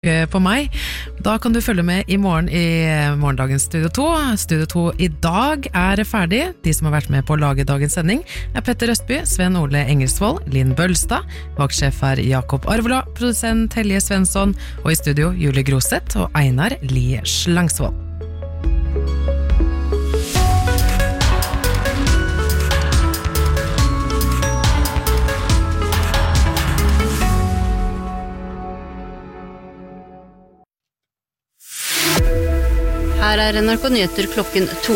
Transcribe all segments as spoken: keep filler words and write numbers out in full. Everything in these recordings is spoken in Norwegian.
på meg. Da kan du følge med i morgen i morgendagens Studio to. Studio to i dag er ferdig. De som har vært med på å lage dagens sending er Petter Østby, Sven Ole Engelsvold, Linn Bølstad, vaksjef er Jakob Arvola, produsent Helje Svensson, og i studio Julie Groseth og Einar Lie Slangsvold. Her er N R K Nyheter klokken to.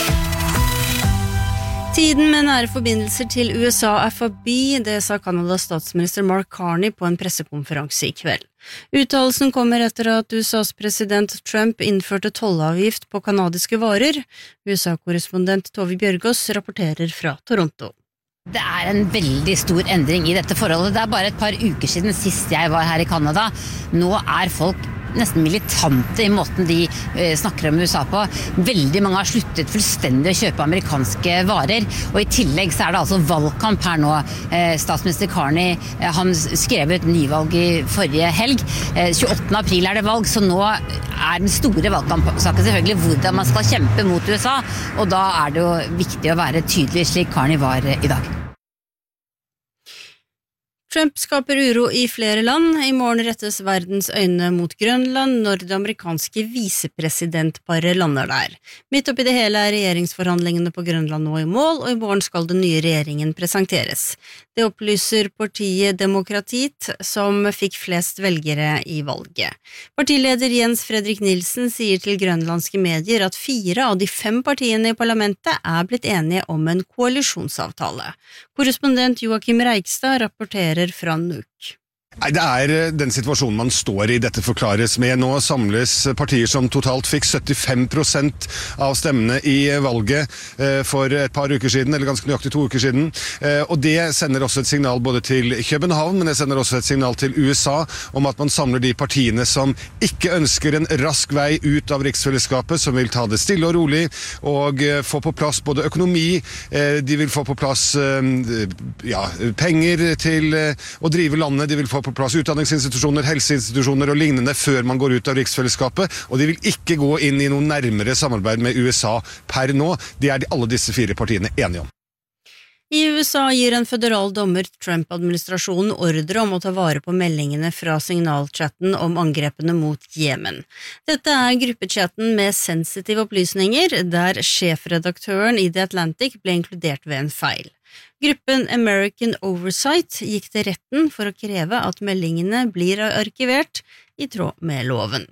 Tiden med nære forbindelser til U S A er forbi, det sa Kanadas statsminister Mark Carney på en pressekonferanse i kveld. Uttalelsen kommer etter at U S A's president Trump innførte tollavgift på kanadiske varer. U S A-korrespondent Tove Bjørgaas rapporterer fra Toronto. Det er en veldig stor endring i dette forholdet. Det er bare et par uker siden sist jeg var her i Kanada. Nå er folk nesten militante i måten de eh, snakker om U S A på. Veldig mange har sluttet fullstendig å kjøpe amerikanske varer, og i tillegg så er det altså valgkamp her nå. Eh, statsminister Carney, eh, han skrev et nyvalg i forrige helg. Eh, tjueåttende april er det valg, så nå er den store valgkampsaken selvfølgelig hvordan man skal kjempe mot U S A, og da er det jo viktig å være tydelig slik Carney var eh, i dag. Trump skaper uro i flere land. I morgen rettes verdens øyne mot Grønland når det amerikanske visepresidentparet lander der. Midt oppi det hele er regjeringsforhandlingene på Grønland nå i mål, og i morgen skal den nye regjeringen presenteres. Det opplyser partiet Demokratiet, som fikk flest velgere i valget. Partileder Jens Fredrik Nielsen sier til grønlandske medier at fire av de fem partiene i parlamentet er blitt enige om en koalisjonsavtale. Korrespondent Joakim Reikstad rapporterer fra Nuuk. Nei, det er den situasjonen man står i. Dette forklares med. Nå samles partier som totalt fikk syttifem prosent av stemmene i valget for et par uker siden, eller ganske nøyaktig to uker siden. Og det sender også et signal både til København, men det sender også et signal til U S A om at man samler de partiene som ikke ønsker en rask vei ut av riksfellesskapet, som vil ta det stille og rolig, og få på plass både økonomi, de vil få på plass ja, penger til å drive landet, de vil få på plass utdanningsinstitusjoner, helseinstitusjoner og lignende før man går ut av riksfellesskapet, og de vil ikke gå inn i noe nærmere samarbeid med U S A per nå. Det er de alle disse fire partiene enige om. I U S A gir en føderal dommer Trump-administrasjonen ordre om å ta vare på meldingene fra signalchatten om angrepene mot Jemen. Dette er gruppechatten med sensitive opplysninger, der sjefredaktøren i The Atlantic ble inkludert ved en feil. Gruppen American Oversight gikk til retten for å kreve at meldingene blir arkivert i tråd med loven.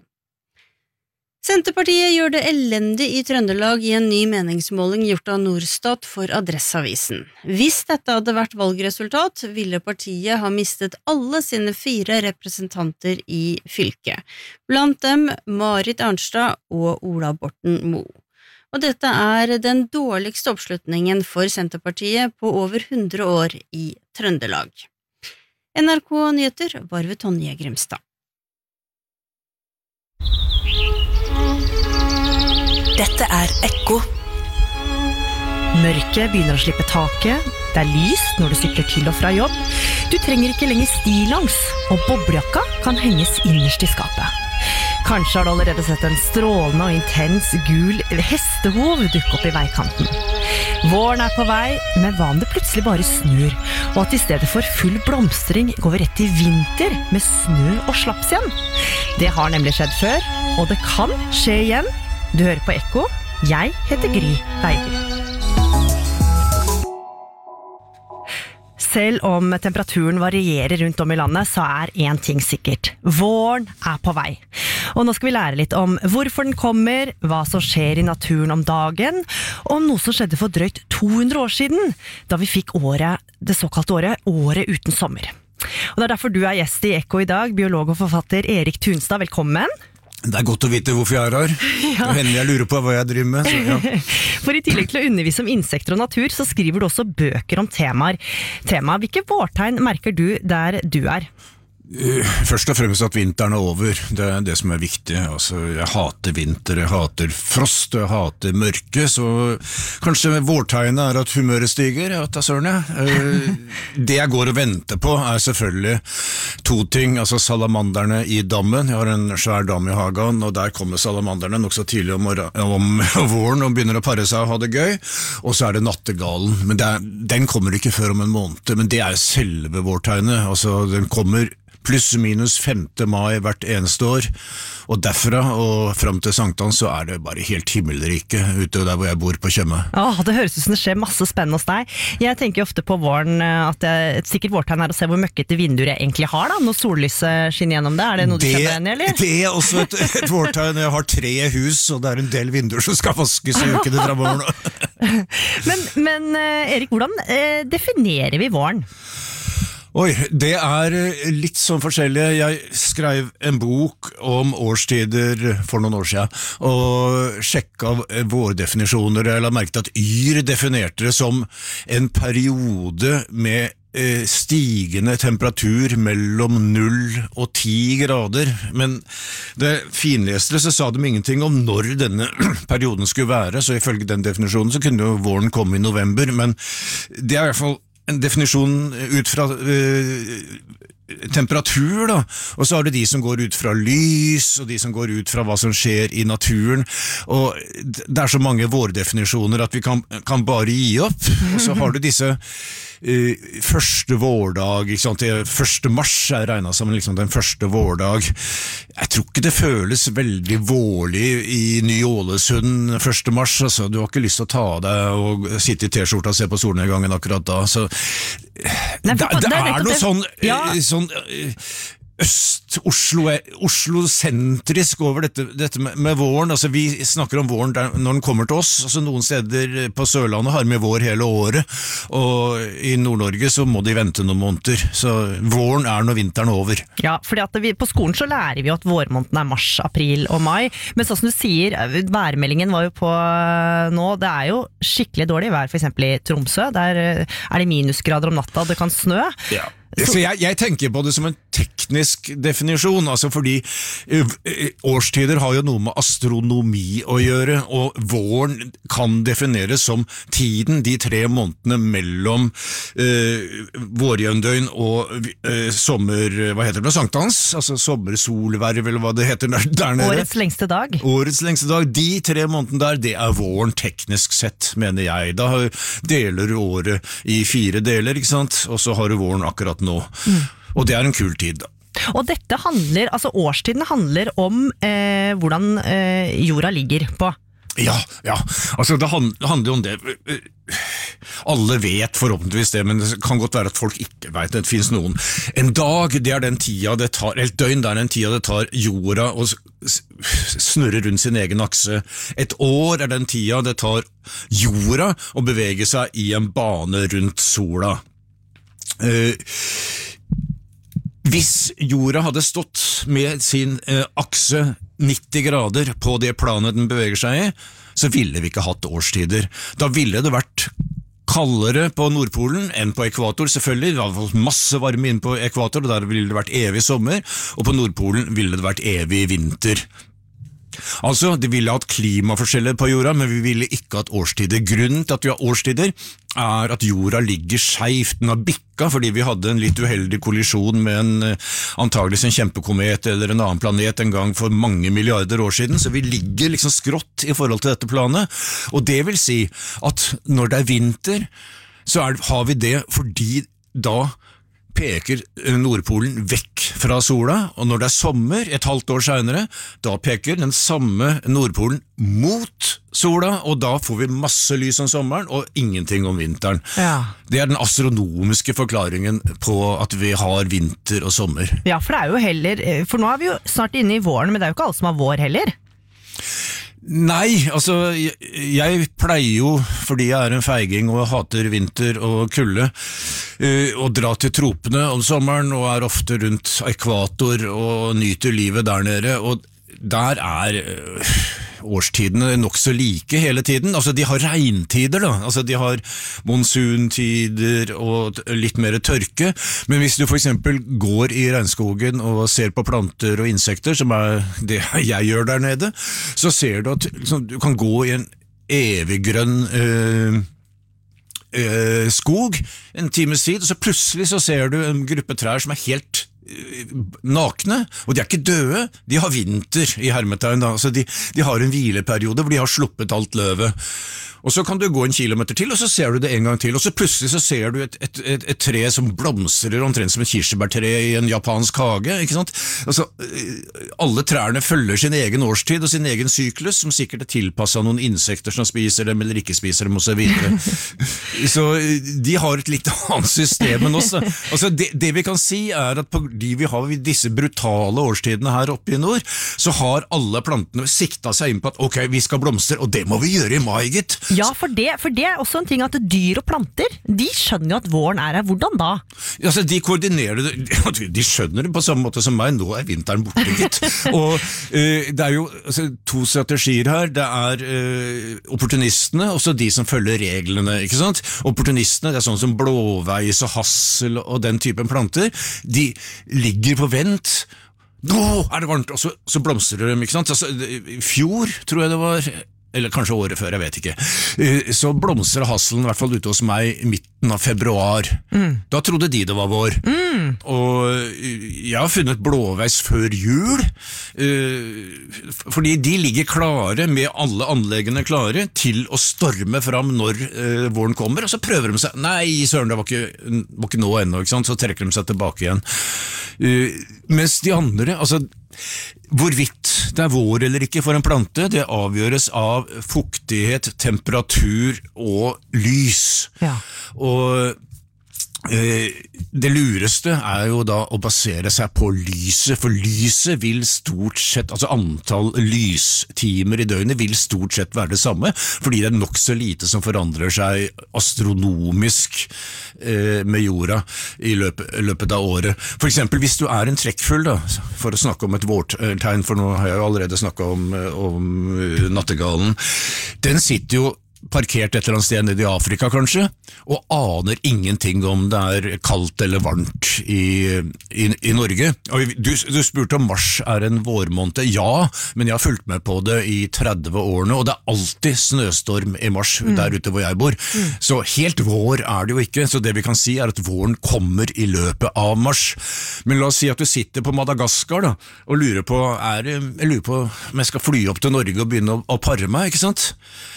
Senterpartiet gjør det elendig i Trøndelag i en ny meningsmåling gjort av Norstat for Adresseavisen. Hvis dette hadde vært valgresultat, ville partiet ha mistet alle sine fire representanter i fylket, blant dem Marit Arnstad og Ola Borten Moe. Og dette er den dårligste oppslutningen for Senterpartiet på over hundre år i Trøndelag. N R K Nyheter var ved Tonje Grimstad. Dette er Ekko. Mørket begynner å slippe taket, det er lyst når du sykler til og fra jobb, du trenger ikke lenger stillongs, og boblejakka kan henges innerst i skapet. Kanskje har du allerede sett en strålende og intens gul hestehov dukke opp i veikanten. Våren er på vei, men hva om det plutselig bare snur, og at i stedet for full blomstring går vi rett i vinter med snø og slaps igjen? Det har nemlig skjedd før, og det kan skje igjen. Du hører på Ekko, jeg heter Gry Veiby. Selv om temperaturen varierer rundt om i landet, så er en ting sikkert. Våren er på vei. Og nå skal vi lære litt om hvorfor den kommer, hva som skjer i naturen om dagen, og om noe som skjedde for drøyt to hundre år siden, da vi fikk året, det såkalte året, året uten sommer. Og det er derfor du er gjest i Ekko i dag, biolog og forfatter Erik Tunstad, velkommen. Det er godt å vite hvorfor jeg er her. Ja. Hender jeg lurer på hva jeg driver med. Så, ja. For i tillegg til å undervise om insekter og natur, så skriver du også bøker om temaer. Temaet, hvilke vårtegn merker du der du er? Først og fremst at vinteren er over, det er det som er viktig. Altså, jeg hater vinter, jeg hater frost, jeg hater mørke, så kanskje vårtegnet er at humøret stiger, ja, ta søren jeg. Det jeg går og venter på er selvfølgelig to ting, altså salamanderne i dammen. Jeg har en svær dam i hagen, og der kommer salamanderne nok så tidlig om, om våren og begynner å pare seg og ha det gøy, og så er det nattegalen. Men det er, den kommer ikke før om en måned, men det er selve vårtegnet, altså den kommer pluss minus femte mai hvert eneste år, og derfra og frem til Sankthans så er det bare helt himmelrike ute der hvor jeg bor på Tjøme. Åh, det høres ut som det skjer masse spennende hos deg. Jeg tenker ofte på våren at jeg, et sikkert vårtegn er å se hvor møkkete vinduer jeg egentlig har da, når sollyset skinner gjennom det. Er det noe du kjenner igjen, eller? Det er også et, et vårtegn. Jeg har tre hus, og det er en del vinduer som skal vaskes i ukene fremover nå. men, men Erik, hvordan eh, definerer vi våren? Oi, det er litt sånn forskjellig. Jeg skrev en bok om årstider for noen år siden, og sjekket vårdefinisjoner. Jeg la merke til at Yr definerte det som en periode med stigende temperatur mellom null og ti grader, men det finlestere så sa de ingenting om når denne perioden skulle være, så ifølge den definisjonen så kunne jo våren komme i november, men det er i hvert fall en definisjon ut fra uh, temperatur da, og så har det de som går ut fra lys, og de som går ut fra hva som skjer i naturen, og det er så mange vårdefinisjoner at vi kan, kan bare gi opp, og så har du disse Uh, første vårdag, ikke sant? første mars er regnet som liksom den første vårdag. Jeg tror ikke det føles veldig vårlig i Ny-Ålesund første mars, altså. Du har ikke lyst til å ta deg og sitte i t-skjorta og se på solnedgangen akkurat da, så Nei, for, det, det det, er noe det, sånn, ja. sånn Øst-Oslo Oslo-sentrisk over dette, dette med, med våren. Altså, vi snakker om våren der, når den kommer til oss. Altså, noen steder på Sørlandet har vi vår hele året, og i Nord-Norge så må de vente noen måneder. Så våren er når vinteren er over. Ja, fordi at vi, på skolen så lærer vi jo at vårmåneden er mars, april og mai, men sånn som du sier, værmeldingen var jo på nå, det er jo skikkelig dårlig vær, for eksempel i Tromsø, der er det minusgrader om natta, det kan snø. Ja. Så jeg, jeg tenker på det som en teknisk definisjon, altså fordi uh, årstider har jo noe med astronomi å gjøre, og våren kan defineres som tiden, de tre månedene mellom uh, vårjevndøgn og uh, sommer, hva heter det, Sankthans, altså sommersolverv, eller hva det heter der, der nede. Årets lengste dag. Årets lengste dag, de tre månedene der, det er våren teknisk sett, mener jeg. Da deler du året i fire deler, ikke sant, og så har du våren akkurat nå. Mm. Og det er en kul tid da. Og dette handler, altså årstiden handler om eh, hvordan eh, jorda ligger på. Ja, ja, altså det handler om det. Alle vet forhåpentligvis det, men det kan godt være at folk ikke vet det. Det finnes noen. En dag, det er den tida det tar, eller et døgn, det er den tida det tar jorda å snurre rundt sin egen akse. Et år er den tida det tar jorda å bevege seg i en bane rundt sola. Uh, hvis jorda hadde stått med sin uh, akse nitti grader på det planet den beveger seg i, så ville vi ikke hatt årstider. Da ville det vært kaldere på Nordpolen enn på ekvator, selvfølgelig. Det hadde vært masse varme inn på ekvator, og der ville det vært evig sommer, og på Nordpolen ville det vært evig vinter. Altså, de ville hatt klimaforskjeller på jorda, men vi ville ikke hatt årstider. Grunnen til at vi har årstider er at jorda ligger skjevt. Den har bikka fordi vi hadde en litt uheldig kollisjon med en antageligvis en kjempekomet eller en annen planet en gang for mange milliarder år siden, så vi ligger liksom skrått i forhold til dette planet. Og det vil si at når det er vinter, så er, har vi det fordi da peker Nordpolen vekk fra sola, og når det er sommer et halvt år senere, da peker den samme Nordpolen mot sola, og da får vi masse lys om sommeren og ingenting om vinteren. Ja. Det er den astronomiske forklaringen på at vi har vinter og sommer. Ja, for det er jo heller, for nå er vi jo snart inne i våren, men det er jo ikke alle som har vår heller. Nei, altså, jeg, jeg pleier jo, fordi jeg er en feiging og hater vinter og kulde, uh, å dra til tropene om sommeren, og er ofte rundt ekvator og nyter livet der nede, og der er uh, årstidene nok så like hele tiden. Altså, de har regntider, da. Altså, de har monsuntider og litt mer tørke. Men hvis du for eksempel går i regnskogen og ser på planter og insekter, som er det jeg gjør der nede, så ser du at liksom, du kan gå i en eviggrønn øh, øh, skog en times tid, og så plutselig så ser du en gruppe trær som er helt nakne, og de er ikke døde, de har vinter i hermetegn, da. Så de, de har en hvileperiode hvor de har sluppet alt løvet. Og så kan du gå en kilometer til, og så ser du det en gang til, og så plutselig så ser du et, et, et, et tre som blomstrer omtrent som et kirsebærtre i en japansk hage, ikke sant? Altså, alle trærne følger sin egen årstid og sin egen syklus, som sikkert er tilpasset noen insekter som spiser dem eller ikke spiser dem, og så videre. Så de har et litt annet system enn oss. Altså, det, det vi kan si er at på de vi har disse brutale årstidene her oppe i nord, så har alle plantene siktet seg inn på at ok, vi skal blomstre, og det må vi gjøre i mai, gitt. Ja, for det, for det er også en ting at dyr og planter, de skjønner jo at våren er her. Hvordan da? Altså, de koordinerer det, de skjønner det på samme måte som meg, nå er vinteren borte, gitt. Og uh, det er jo altså, to strategier her, det er uh, opportunistene, og så de som følger reglene, ikke sant? Opportunistene, det er sånn som blåveis og hassel og den typen planter, de ligger på vent. Nå er det varmt, og så, så blomstrer de, ikke sant? Altså, i fjor, tror jeg det var, eller kanskje året før, jeg vet ikke, så blomstrer hasselen i hvert fall ute hos meg i midten av februar. Mm. Da trodde de det var vår. Mm. Og jeg har funnet blåveis før jul, fordi de ligger klare med alle anleggene klare til å storme fram når våren kommer, og så prøver de seg, nei, søren, det var ikke, var ikke nå ennå, ikke sant? Så trekker de seg tilbake igjen. Mens de andre, altså, hvorvidt det er vår eller ikke for en plante, det avgjøres av fuktighet, temperatur og lys. Ja. Og eh, det lureste er jo da å basere seg på lyset, for lyset vil stort sett, altså antall lystimer i døgnet vil stort sett være det samme, fordi det er nok så lite som forandrer seg astronomisk eh, med jorda i løpet, løpet av året. For eksempel hvis du er en trekkfugl, da, for å snakke om et vårtegn, for nå har jeg jo allerede snakket om, om nattergalen, den sitter jo parkert et eller annet sted nede i Afrika kanskje, og aner ingenting om det er kaldt eller varmt i, i, i Norge. Og du, du spurte om mars er en vårmåned. Ja, men jeg har fulgt med på det i tretti årene, og det er alltid snøstorm i mars mm. der ute hvor jeg bor. Mm. Så helt vår er det jo ikke, så det vi kan si er at våren kommer i løpet av mars. Men la oss si at du sitter på Madagaskar da, og lurer på, er, jeg lurer på om jeg skal fly opp til Norge og begynne å, å pare meg, ikke sant?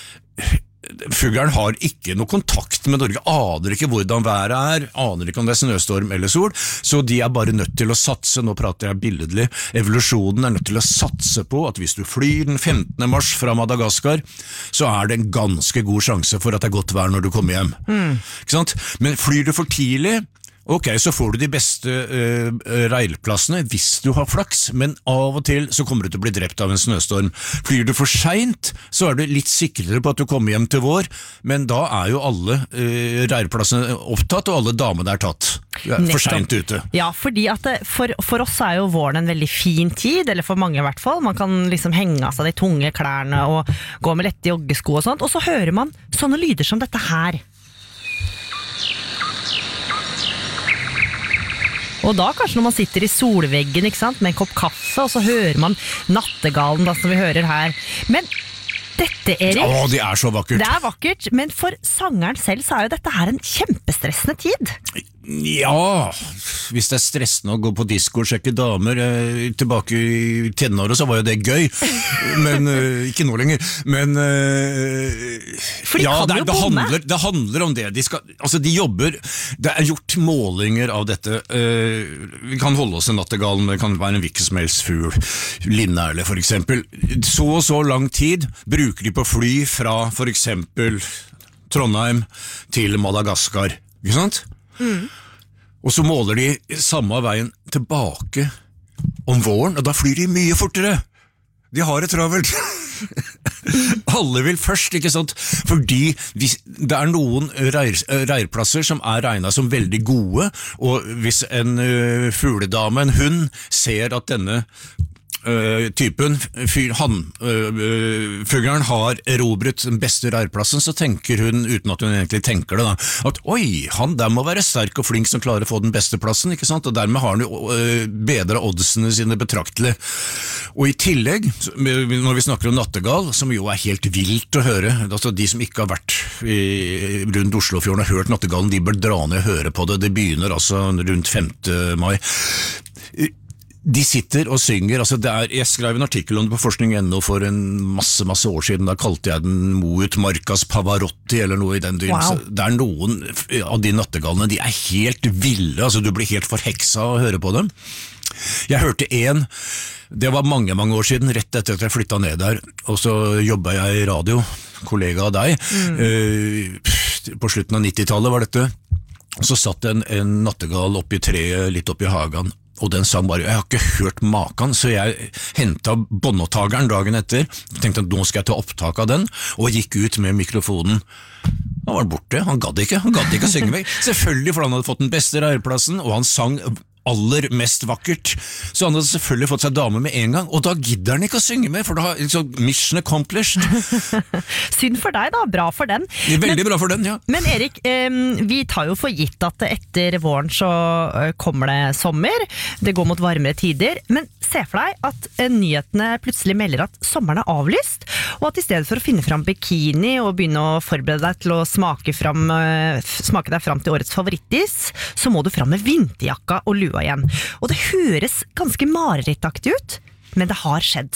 Fuglen har ikke noe kontakt med Norge, aner ikke hvordan været er, aner ikke om det er snøstorm eller sol, så de er bare nødt til å satse, nå prater jeg billedlig, evolusjonen er nødt til å satse på at hvis du flyr den femtende mars fra Madagaskar, så er det en ganske god sjanse for at det er godt vær når du kommer hjem. Mm. Ikke sant? Men flyr du for tidlig, ok, så får du de beste uh, reilplassene hvis du har flaks, men av og til så kommer du til å bli drept av en snøstorm. Flyr du for sent, så er du litt sikrere på at du kommer hjem til vår, men da er jo alle uh, reilplassene opptatt, og alle damene er tatt. Ja, for sent ute. Ja, fordi at det, for, for oss er jo våren en veldig fin tid, eller for mange i hvert fall. Man kan liksom henge av seg de tunge klærne og gå med lette joggesko og sånt, og så hører man sånne lyder som dette her. Og da kanskje når man sitter i solveggen, ikke sant, med en kopp kaffe, og så hører man nattergalen da, som vi hører her. Men dette, Erik... Å, det er så vakkert. Det er vakkert, men for sangeren selv så er jo dette her en kjempestressende tid. Ja, hvis det er stressende å gå på disco og sjekke damer eh, tilbake i tenåret, så var jo det gøy, men eh, ikke nå lenger. Men eh, ja, det, er, det, handler, det handler om det. De, skal, altså, de jobber, det er gjort målinger av dette. Eh, vi kan holde oss en nattergalen, det kan være en hvilken som helst fugl, linnerle for eksempel. Så og så lang tid bruker de på fly fra for eksempel Trondheim til Madagaskar, ikke sant? Mm. Og så måler de samme veien tilbake om våren, og da flyr de mye fortere. De har det travelt. Alle vil først, ikke sant? Fordi det er noen reir, reirplasser som er regnet som veldig gode, og hvis en uh, fugledame, en hund, ser at denne uh, typen, han, uh, fugleren har erobret den beste rærplassen, så tenker hun, uten at hun egentlig tenker det da, at oi, han der må være sterk og flink som klarer å få den beste plassen, ikke sant? Og dermed har han jo uh, bedre oddsene sine betraktelig. Og i tillegg, når vi snakker om nattegal, som jo er helt vilt å høre, altså de som ikke har vært i, rundt Oslofjorden og hørt nattegalen, de bør dra ned og høre på det, det begynner altså rundt femte mai. De sitter og synger, altså det er, jeg skrev en artikkel om det på forskning punktum no for en masse, masse år siden, da kalte jeg den Moutmarkas Pavarotti eller noe i den dyren, wow. Så det er noen av de nattegalene, de er helt ville, altså du blir helt forheksa å høre på dem. Jeg hørte en, det var mange, mange år siden, rett etter at jeg flyttet ned der, og så jobbet jeg i radio, kollega av deg, mm. uh, på slutten av nittitallet var dette, og så satt en, en nattegal oppi treet, litt oppi hagen, og den sang bare, jeg har ikke hørt maken, så jeg hentet båndopptakeren dagen etter, tenkte at nå skal jeg ta opptak av den, og gikk ut med mikrofonen. Han var borte, han gadd ikke, han gadd ikke å synge meg. Selvfølgelig, for han hadde fått den beste rærplassen, og han sang aller mest vakkert, så han hadde selvfølgelig fått seg dame med en gang, og da gidder han ikke å synge med, for da har liksom mission accomplished. Synd for deg da, bra for den. Det er veldig men, bra for den, ja. Men Erik, eh, vi tar jo for gitt at etter våren så kommer det sommer, det går mot varmere tider, men se for deg at eh, nyhetene plutselig melder at sommeren er avlyst, og at i stedet for å finne fram bikini og begynne å forberede deg til å smake, fram, eh, smake deg fram til årets favorittis, så må du fram med vinterjakka og lua igjen. Og det høres ganske marerittaktig ut, men det har skjedd.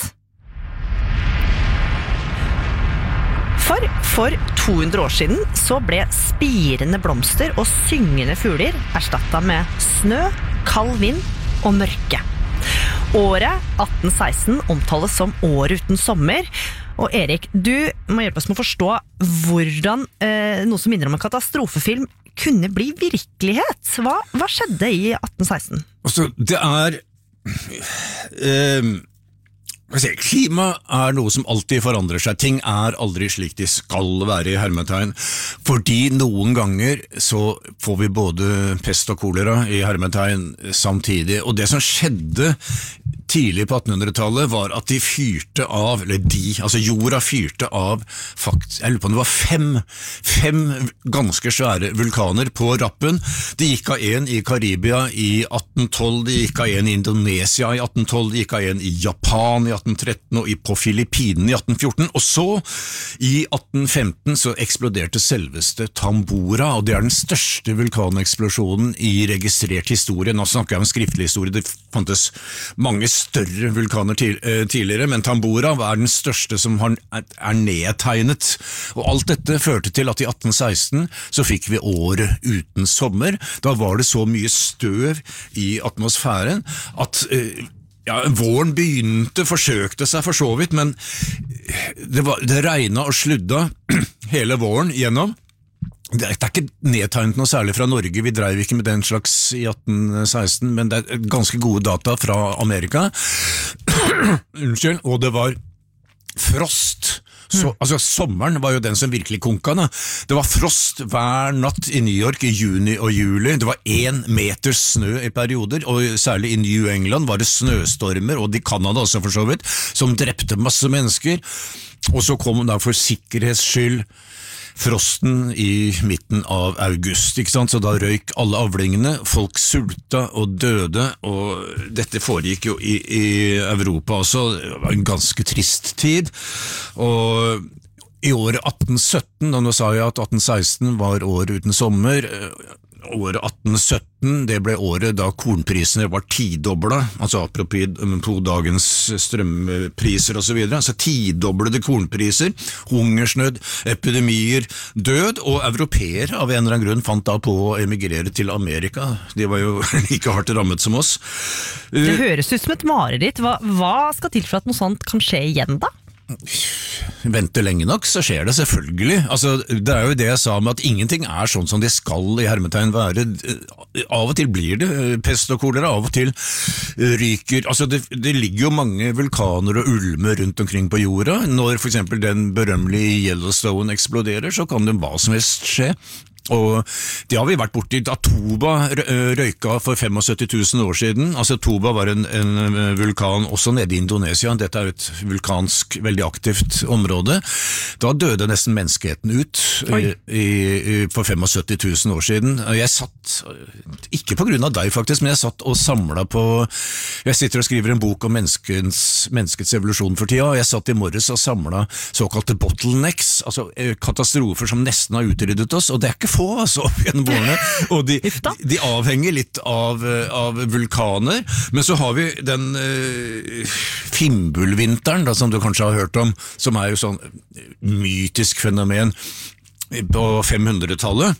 For for to hundre år siden så ble spirende blomster og syngende fugler erstattet med snø, kald vind og mørke. Året atten seksten omtales som året uten sommer, og Erik, du må hjelpe oss med å forstå hvordan eh, noe som minner om en katastrofefilm kunne bli virkelighet. Hva, hva skjedde i atten seksten? Altså, det er eh, klima er noe som alltid forandrer seg. Ting er aldri slik de skal være i hermetegn, fordi noen ganger så får vi både pest og kolera i hermetegn samtidig, og det som skjedde tidlig på attenhundretallet var at de fyrte av, eller de, altså jorda fyrte av, faktisk, jeg lurer på om det var fem, fem ganske svære vulkaner på rappen. Det gikk av en i Karibia i atten tolv, det gikk av en i Indonesia i atten tolv, det gikk av en i Japan i atten tretten og på Filippinene i atten fjorten, og så i atten femten så eksploderte selveste Tambora, og det er den største vulkaneksplosjonen i registrert historie. Nå snakker jeg om skriftlig historie, det fantes mange større vulkaner til, eh, tidligere, men Tambora var den største som har, er nedtegnet, og alt dette førte til at i atten seksten så fikk vi året uten sommer. Da var det så mye støv i atmosfæren at eh, ja, våren begynte, forsøkte seg for så vidt, men det, var, det regnet og sludda hele våren gjennom. Det er ikke nedtegnet noe særlig fra Norge, vi drev ikke med den slags i atten seksten, men det er ganske gode data fra Amerika. Unnskyld, og det var frost. Så, altså sommeren var jo den som virkelig konka da. Det var frost hver natt i New York i juni og juli, det var en meter snø i perioder, og særlig i New England var det snøstormer, og i Canada også for så vidt, som drepte masse mennesker, og så kom da for sikkerhets skyld frosten i midten av august, ikke sant? Så da røyk alle avlingene, folk sulta og døde, og dette foregikk jo i, i Europa også. Det var en ganske trist tid, og i året atten sytten, da nå sa jeg at atten seksten var året uten sommer, året atten sytten, det ble året da kornprisene var tidoblet, altså apropos dagens strømpriser og så videre, altså tidoblede kornpriser, hungersnød, epidemier, død, og europeere av en eller annen grunn fant da på å emigrere til Amerika. De var jo like hardt rammet som oss. Det høres ut som et mareritt. Hva, hva skal til for at noe sånt kan skje igjen da? Vente lenge nok, så skjer det selvfølgelig. Altså, det er jo det jeg sa med at ingenting er sånn som det skal i hermetegn være. Av og til blir det pest og kolera, av og til ryker. Altså, det, det ligger jo mange vulkaner og ulmer rundt omkring på jorda. Når for eksempel den berømmelige Yellowstone eksploderer, så kan det hva som helst skje. Og det har vi vært borti da Toba røyka for syttifem tusen år siden. Altså Toba var en, en vulkan også nede i Indonesia. Dette er et vulkansk, veldig aktivt område. Da døde nesten menneskeheten ut i, i, for syttifem tusen år siden. Jeg satt, ikke på grunn av deg faktisk, men jeg satt og samlet på, jeg sitter og skriver en bok om menneskets, menneskets evolusjon for tida, og jeg satt i morges og samlet såkalte bottlenecks, altså katastrofer som nesten har utryddet oss, og det er ikke få altså, opp gjennom årene, og de, de avhenger litt av, av vulkaner, men så har vi den uh, Fimbulvinteren, da, som du kanskje har hørt om, som er jo sånn mytisk fenomen på femhundretallet,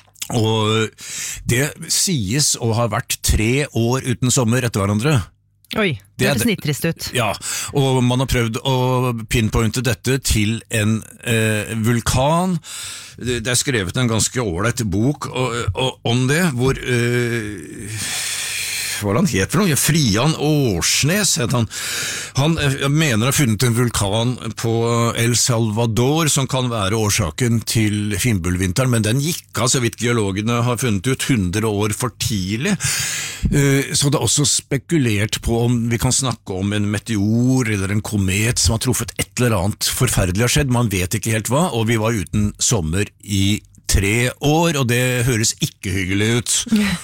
og det sies å ha vært tre år uten sommer etter hverandre. Oi, det høres nitrist ut. Ja, og man har prøvd å pinpointe dette til en eh, vulkan. Det er skrevet en ganske ålreit bok og, og, om det, hvor eh, hva han het for noe? Frian Årsnes het han. Han mener har funnet en vulkan på El Salvador som kan være årsaken til Fimbulvinteren, men den gikk av, så vidt geologene har funnet ut, hundre år for tidlig. Så det er også spekulert på om vi kan snakke om en meteor eller en komet som har truffet et eller annet forferdelig har skjedd. Man vet ikke helt hva, og vi var uten sommer i tre år, og det høres ikke hyggelig ut.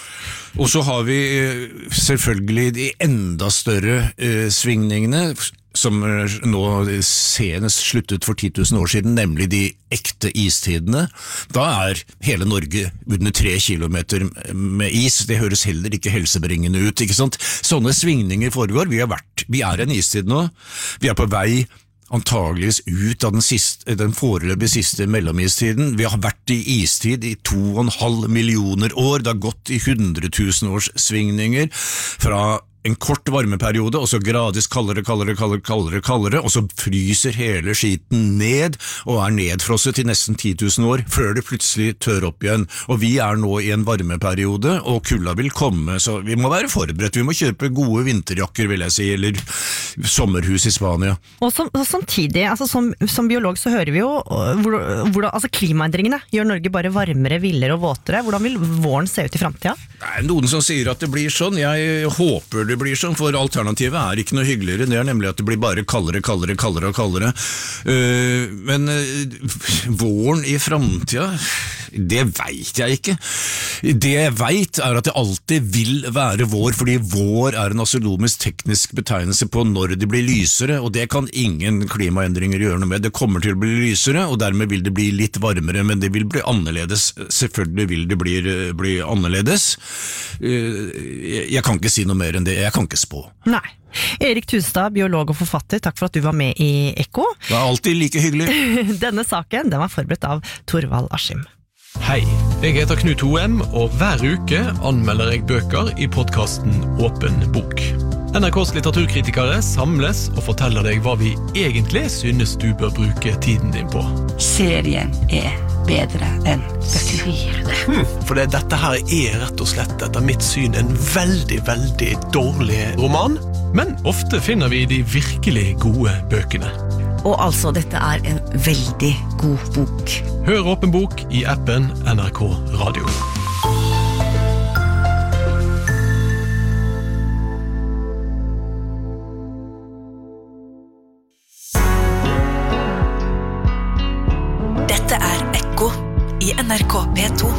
Og så har vi selvfølgelig de enda større eh, svingningene, som nå senest sluttet for ti tusen år siden, nemlig de ekte istidene. Da er hele Norge under tre kilometer med is. Det høres heller ikke helsebringende ut, ikke sant? Sånne svingninger foregår. Vi har vært, vi er en istid nå. Vi er på vei antageligvis ut av den, siste, den foreløpig siste mellomistiden. Vi har vært i istid i to og en halv millioner år. Det har gått i hundretusen års svingninger fra en kort varmeperiode, og så gradvis kaldere, kaldere, kaldere, kaldere, kaldere, og så fryser hele skiten ned, og er nedfrosset i nesten ti tusen år, før det plutselig tør opp igjen. Og vi er nå i en varmeperiode, og kulda vil komme, så vi må være forberedt. Vi må kjøpe gode vinterjakker, vil jeg si, eller sommerhus i Spania. Og, som, og samtidig, altså som, som biolog så hører vi jo, hvordan, hvordan, altså klimaendringene gjør Norge bare varmere, villere og våtere. Hvordan vil våren se ut i fremtiden? Det er noen som sier at det blir sånn. Jeg håper det blir sånn, for alternativet er ikke noe hyggeligere. Det er nemlig at det blir bare kaldere, kaldere, kaldere og kaldere. Uh, men uh, våren i fremtiden, det vet jeg ikke. Det jeg vet er at det alltid vil være vår, fordi vår er en astronomisk teknisk betegnelse på når det blir lysere, og det kan ingen klimaendringer gjøre noe med. Det kommer til å bli lysere, og dermed vil det bli litt varmere, men det vil bli annerledes. Selvfølgelig vil det bli, bli annerledes. Uh, jeg kan ikke si noe mer enn det. Jeg kan ikke spå. Nei. Erik Tustad, biolog og forfatter, takk for at du var med i Ekko. Det er alltid like hyggelig. Denne saken, den var forberedt av Torvald Askim. Hei, jeg heter Knut Hoem, og hver uke anmelder jeg bøker i podcasten Åpen bok. N R K's litteraturkritikere samles og forteller deg hva vi egentlig synes du bør bruke tiden din på. Serien er bedre enn bøkene. Hmm, for det, dette her er rett og slett etter mitt syn en veldig, veldig dårlig roman, men ofte finner vi de virkelig gode bøkene. Og altså, dette er en veldig god bok. Hør Åpen bok i appen N R K Radio. Dette er Ekko i N R K P to.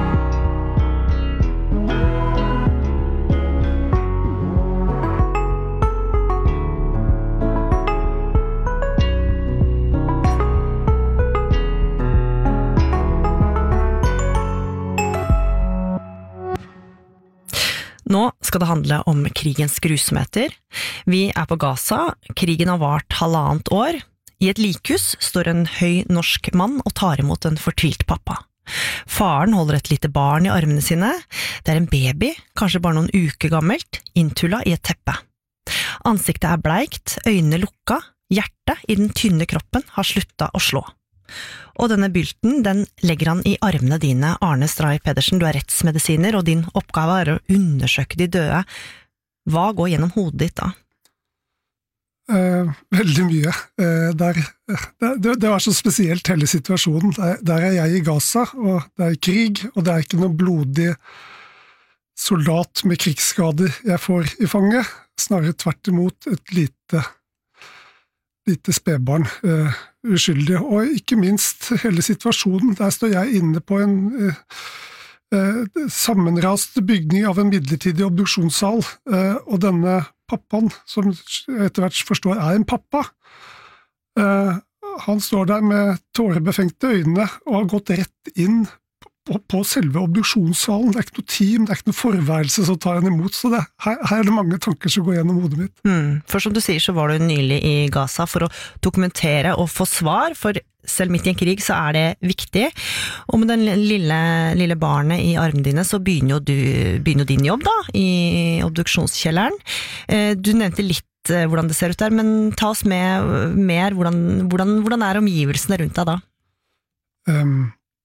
Nå skal det handle om krigens grusomheter. Vi er på Gaza, krigen har vart halvannet år. I et likhus står en høy norsk mann og tar imot en fortvilt pappa. Faren holder et lite barn i armene sine. Det er en baby, kanskje bare noen uker gammelt, inntullet i et teppe. Ansiktet er bleikt, øynene lukka, hjertet i den tynne kroppen har sluttet å slå. Og denne bylten, den legger han i armene dine, Arne Stray Pedersen, du er rettsmedisiner, og din oppgave er å undersøke de døde. Hva går gjennom hodet ditt da? uh, veldig mye. Uh, der, det, det var så spesielt hele situasjonen. Der, der er jeg i Gaza, og det er krig, og det er ikke noe blodig soldat med krigsskader jeg får i fanget. Snarere tvert imot et lite, lite spedbarn, uh, uskyldig. Og ikke minst hele situasjonen. Der står jeg inne på en uh, uh, sammenrast bygning av en midlertidig obduksjonssal, uh, og denne pappaen, som etter hvert forstår er en pappa, uh, han står der med tårebefengte øyne og har gått rett inn på, på selve obduksjonssalen. Det er ikke noe team, det er ikke noe forværelse som tar han imot, så det, her, her er det mange tanker som går gjennom hodet mitt. Mm. For som du sier, så var du nylig i Gaza for å dokumentere og få svar, for selv midt i en krig så er det viktig. Og med den lille, lille barnet i armene dine så begynner jo, du, begynner jo din jobb da, i obduksjonskjelleren. Du nevnte litt hvordan det ser ut der, men ta oss med mer, hvordan, hvordan, hvordan er omgivelsene rundt deg da? Um,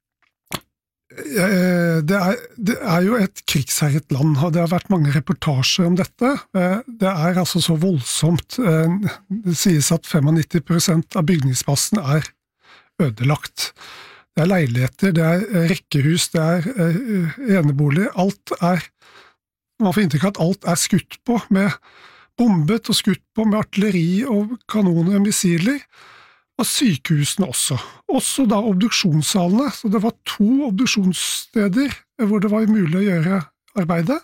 det, er, det er jo et krigsherret land, og det har vært mange reportasjer om dette. Det er altså så voldsomt. Det sies at nittifem prosent av bygningsmassen er ødelagt. Det er leiligheter, det er rekkehus, det er enebolig. Alt er, man får inntrykk av at alt er skutt på, med bombet og skutt på med artilleri og kanoner og missiler, og sykehusene også. Også da obduksjonssalene, så det var to obduksjonssteder hvor det var mulig å gjøre arbeidet.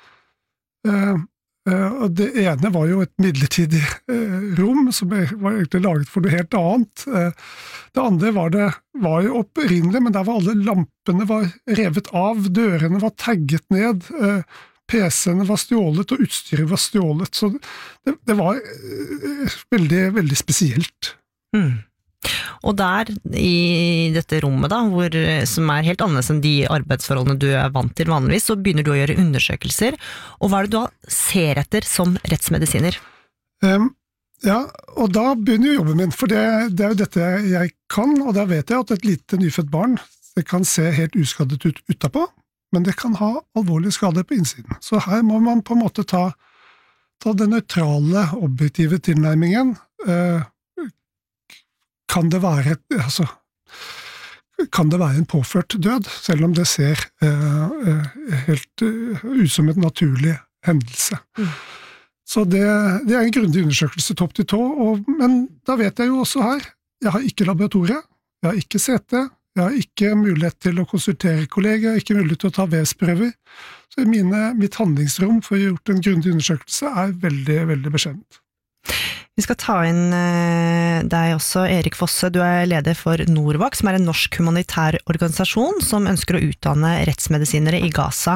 Og det ene var jo et midlertidig rom som var egentlig laget for noe helt annet. Det andre var, det, var jo opprinnelig, men der var alle lampene var revet av, dørene var tagget ned, P C-ene var stjålet og utstyret var stjålet, så det, det var veldig, veldig spesielt. Mm. Og der, i dette rommet da, hvor, som er helt annerledes enn de arbeidsforholdene du er vant til vanligvis, så begynner du å gjøre undersøkelser, og hva er det du da ser etter som rettsmedisiner? Um, ja, og da begynner jo jobben min, for det, det er jo dette jeg kan, og da vet jeg at et lite nyfødt barn, det kan se helt uskadet ut utapå, men det kan ha alvorlige skader på innsiden. Så her må man på en måte ta, ta den nøytrale, objektive tilnærmingen. Uh, kan det være, altså, kan det være en påført død, selv om det ser uh, helt uh, ut som et naturlig hendelse. Mm. Så det, det er en grundig undersøkelse topp til tå, og, men da vet jeg jo også her, jeg har ikke laboratoriet, jeg har ikke C T, jeg har ikke mulighet til å konsultere kolleger, jeg har ikke mulighet til å ta vevsprøver, så mine, mitt handlingsrom for å gjort en grundig undersøkelse er veldig, veldig beskjedent. Vi skal ta inn deg også, Erik Fosse. Du er leder for Norvak, som er en norsk humanitær organisasjon som ønsker å utdanne rettsmedisinere i Gaza.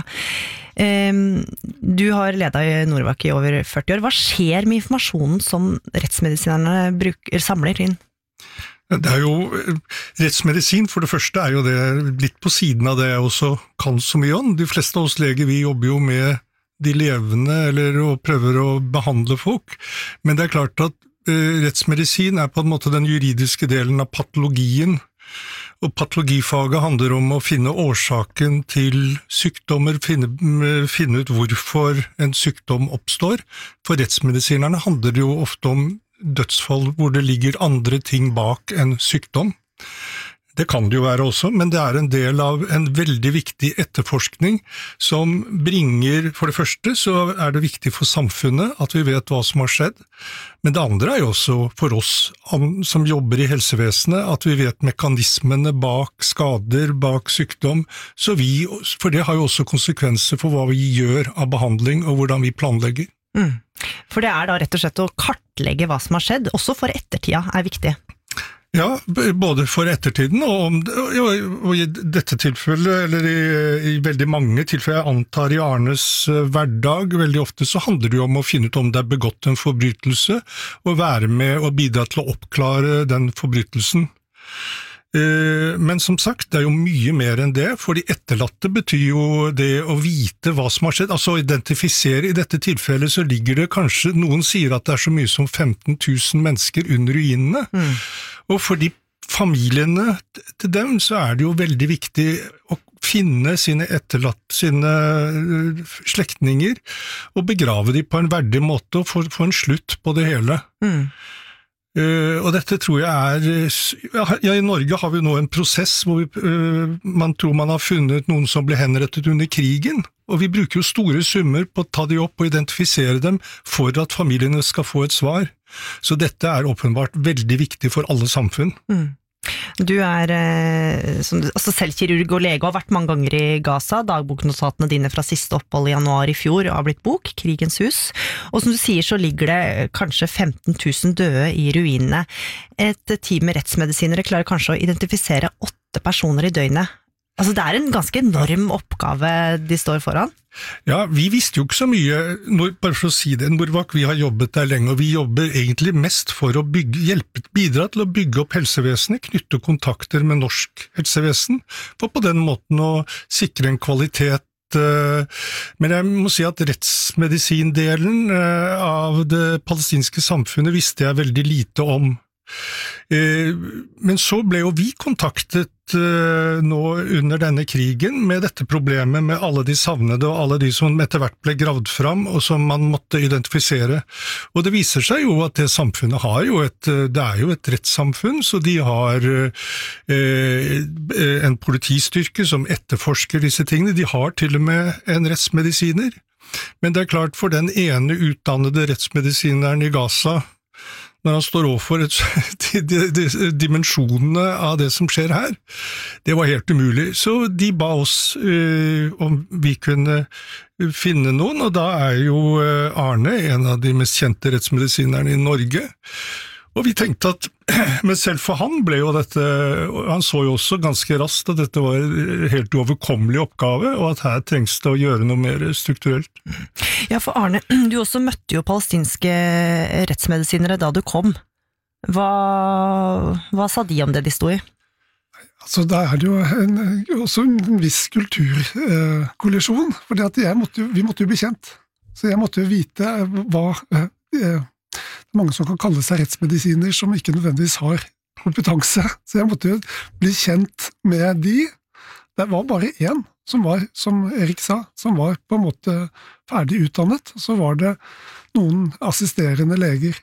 Du har ledet i Norvak i over førti år. Hva skjer med informasjonen som rettsmedisinerne bruker, samler inn? Det er jo, rettsmedisin for det første er jo det litt på siden av det jeg også kan så mye om. De fleste av oss leger, vi jobber jo med de levende, eller og prøver å behandle folk. Men det er klart at eh, rettsmedisin er på en måte den juridiske delen av patologien, og patologifaget handler om å finne årsaken til sykdommer, finne, finne ut hvorfor en sykdom oppstår. For rettsmedisinerne handler det jo ofte om dødsfall hvor det ligger andre ting bak en sykdom. Det kan det jo være også, men det er en del av en veldig viktig etterforskning som bringer, for det første så er det viktig for samfunnet at vi vet hva som har skjedd, men det andre er jo også for oss som jobber i helsevesenet at vi vet mekanismene bak skader, bak sykdom, så vi, for det har jo også konsekvenser for hva vi gjør av behandling og hvordan vi planlegger. Mm. For det er da rett og slett å kartlegge hva som har skjedd, også for ettertida er viktig. Ja, både for ettertiden og, og, og i dette tilfellet, eller i, i veldig mange tilfeller, jeg antar i Arnes hverdag, veldig ofte så handler det jo om å finne ut om det er begått en forbrytelse, og være med og bidra til å oppklare den forbrytelsen. Men som sagt, det er jo mye mer enn det, for de etterlatte betyr jo det å vite hva som har skjedd, altså å identifisere. I dette tilfellet så ligger det kanskje, noen sier at det er så mye som femten tusen mennesker under ruinene, mm. og for de familiene til dem så er det jo veldig viktig å finne sine etterlatt, sine slektninger, og begrave de på en verdig måte, og få, få en slutt på det hele. Mm. Uh, og dette tror jeg er, ja, i Norge har vi nå en prosess hvor vi, uh, man tror man har funnet noen som ble henrettet under krigen, og vi bruker jo store summer på å ta de opp og identifisere dem for at familiene skal få et svar. Så dette er åpenbart veldig viktig for alle samfunn. Mm. Du er eh, som, altså selv kirurg og lege og har vært mange ganger i Gaza. Dagboknotatene dine fra siste opphold i januar i fjor har blitt bok, Krigens hus. Og som du sier så ligger det kanskje femten tusen døde i ruinene. Et team med rettsmedisinere klarer kanskje å identifisere åtte personer i døgnet. Altså det er en ganske enorm oppgave de står foran. Ja, vi visste jo ikke så mye, når, bare for å si det, Norvak, vi har jobbet der lenge, og vi jobber egentlig mest for å bygge, hjelpe, bidra til å bygge opp helsevesenet, knytte kontakter med norsk helsevesen, for på den måten å sikre en kvalitet. Men jeg må si at rettsmedisindelen av det palestinske samfunnet visste jeg veldig lite om. Men så ble jo vi kontaktet nå under denne krigen med dette problemet med alle de savnede og alle de som etter hvert ble gravd fram og som man måtte identifisere. Og det viser seg jo at det samfunnet har jo et, det er jo et rettssamfunn, så de har en politistyrke som etterforsker disse tingene, de har til og med en rettsmedisiner. Men det er klart for den ene utdannede rettsmedisineren i Gaza, når han står overfor et, de, de, de, dimensjonene av det som skjer her. Det var helt umulig. Så de ba oss uh, om vi kunne finne noen, og da er jo uh, Arne en av de mest kjente rettsmedisinerne i Norge. Og vi tenkte at, men selv for han ble jo dette, han så jo også ganske raskt at dette var en helt uoverkommelig oppgave, og at her trengs det å gjøre noe mer strukturelt. Ja, for Arne, du også møtte jo palestinske rettsmedisinere da du kom. Hva, hva sa de om det de sto i? Altså, da er det jo en, også en viss kulturkollisjon, eh, fordi at jeg måtte jo, vi måtte jo bli kjent. Så jeg måtte jo vite hva... Eh, Det er mange som kan kalle seg rettsmedisiner som ikke nødvendigvis har kompetanse, så jeg måtte jo bli kjent med de. Det var bare én som var, som Erik sa, som var på en måte ferdig utdannet, så var det noen assisterende leger.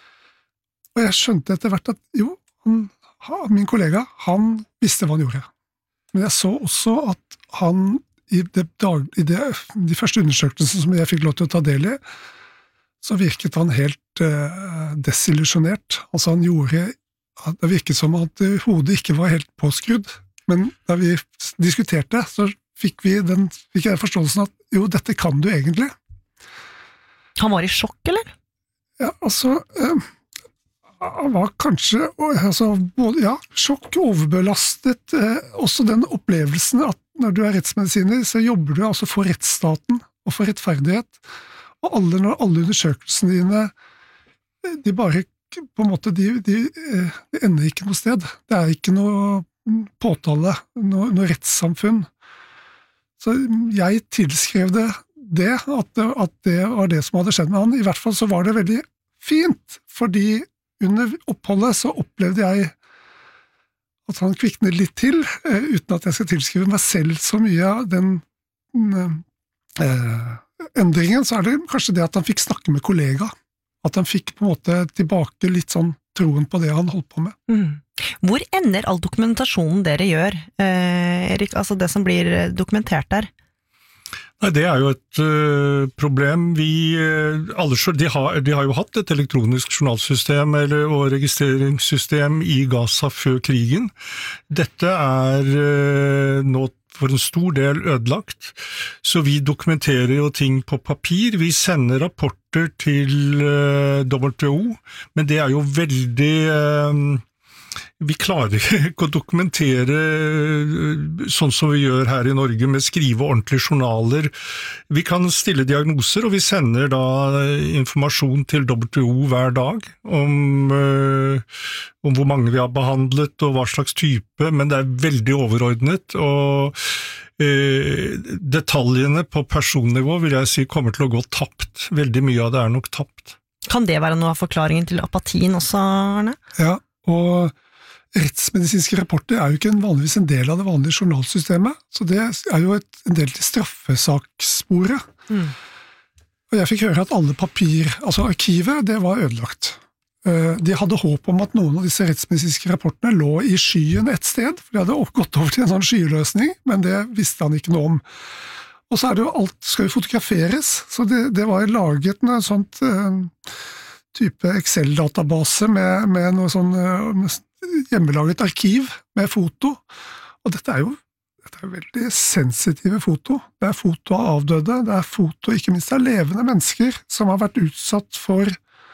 Og jeg skjønte etter hvert at jo, han, min kollega, han visste hva han gjorde. Men jeg så også at han i, det, i det, de første undersøkelsene som jeg fikk lov til å ta del i, så virket han helt uh, desillusjonert. Altså han gjorde, det virket som at uh, hodet ikke var helt påskrudd, men da vi diskuterte, så fikk vi den, fikk jeg forståelsen at jo, dette kan du egentlig. Han var i sjokk, eller? Ja, altså, uh, han var kanskje, altså, både, ja, sjokk, overbelastet, uh, også den opplevelsen at når du er rettsmedisiner, så jobber du altså for rettsstaten og for rettferdighet, og alle, når alle undersøkelsene dine, de bare, på en måte, de, de, de ender ikke noe sted. Det er ikke noe påtale, noe, noe rettssamfunn. Så jeg tilskrev det, det at, at det var det som hadde skjedd med han. I hvert fall så var det veldig fint, fordi under oppholdet så opplevde jeg at han kviknet litt til, uten at jeg skal tilskrive meg selv så mye av den eh, endringen, så er det kanskje det at han fikk snakke med kollega, at han fikk på en måte tilbake litt sånn troen på det han holdt på med. Mm. Hvor ender all dokumentasjonen dere gjør, eh, Erik, altså det som blir dokumentert der? Nei, det er jo et uh, problem. Vi, uh, alle, de, har, de har jo hatt et elektronisk journalsystem eller, og registreringssystem i Gaza før krigen. Dette er uh, nå for en stor del ødelagt, så vi dokumenterer jo ting på papir, vi sender rapporter til uh, W H O, men det er jo veldig... Uh, vi klarer ikke å dokumentere sånn som vi gjør her i Norge, med skrive ordentlige journaler. Vi kan stille diagnoser, og vi sender da informasjon til W H O hver dag om, om hvor mange vi har behandlet og hva slags type, men det er veldig overordnet, og eh, detaljene på personnivå vil jeg si kommer til å gå tapt. Veldig mye av det er nok tapt. Kan det være noe av forklaringen til apatien også, Arne? Ja, og rettsmedisinske rapporter er jo ikke en vanligvis en del av det vanlige journalsystemet, så det er jo et, en del til straffesakssporet. Mm. Og jeg fikk høre at alle papir, altså arkivet, det var ødelagt. De hadde håp om at noen av disse rettsmedisinske rapportene lå i skyen et sted, for de hadde gått over til en sånn skyløsning, men det visste han ikke noe om. Og så er det jo alt skal jo fotograferes, så det, det var laget en sånn uh, type Excel-database med, med noe sånn uh, hjemmelaget arkiv med foto, og dette er jo dette er veldig sensitive foto. Det er foto av avdøde, det er foto ikke minst av levende mennesker som har vært utsatt for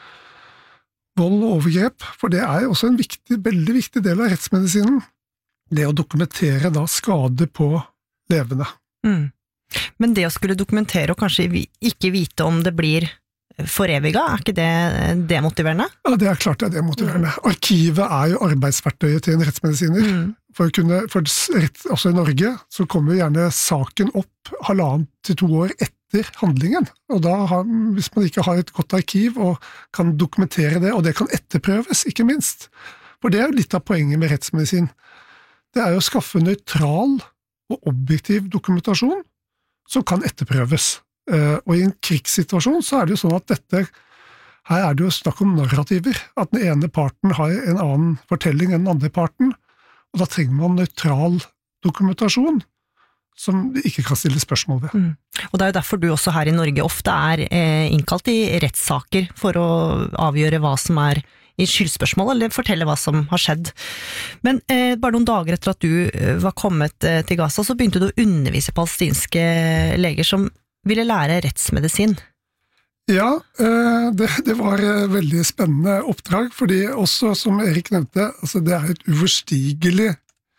vold og overgrep, for det er også en viktig, veldig viktig del av rettsmedisinen, det å dokumentere da skade på levende. Mm. Men det å skulle dokumentere og kanskje ikke vite om det blir foreviga, er ikke det demotiverende? Ja, det er klart det er demotiverende. Mm. Arkivet er jo arbeidsverktøyet til en rettsmedisiner. Mm. For, å kunne, for rett, også i Norge så kommer jo gjerne saken opp halvannet til to år etter handlingen, og da har, hvis man ikke har et godt arkiv og kan dokumentere det, og det kan etterprøves, ikke minst. For det er jo litt av poenget med rettsmedisin. Det er jo å skaffe nøytral og objektiv dokumentasjon som kan etterprøves. Og i en krigssituasjon så er det jo sånn at dette, her er det jo snakk om narrativer, at den ene parten har en annen fortelling enn den andre parten, og da trenger man nøytral dokumentasjon som det ikke kan stille spørsmål ved. Mm. Og det er jo derfor du også her i Norge ofte er eh, innkalt i rettssaker for å avgjøre hva som er i skyldspørsmål, eller fortelle hva som har skjedd. Men eh, bare noen dager etter at du eh, var kommet eh, til Gaza, så begynte du å undervise palestinske leger som ville lære rettsmedisin. Ja, eh, det, det var et veldig spennende oppdrag, fordi også, som Erik nevnte, altså det er et uoverstigelig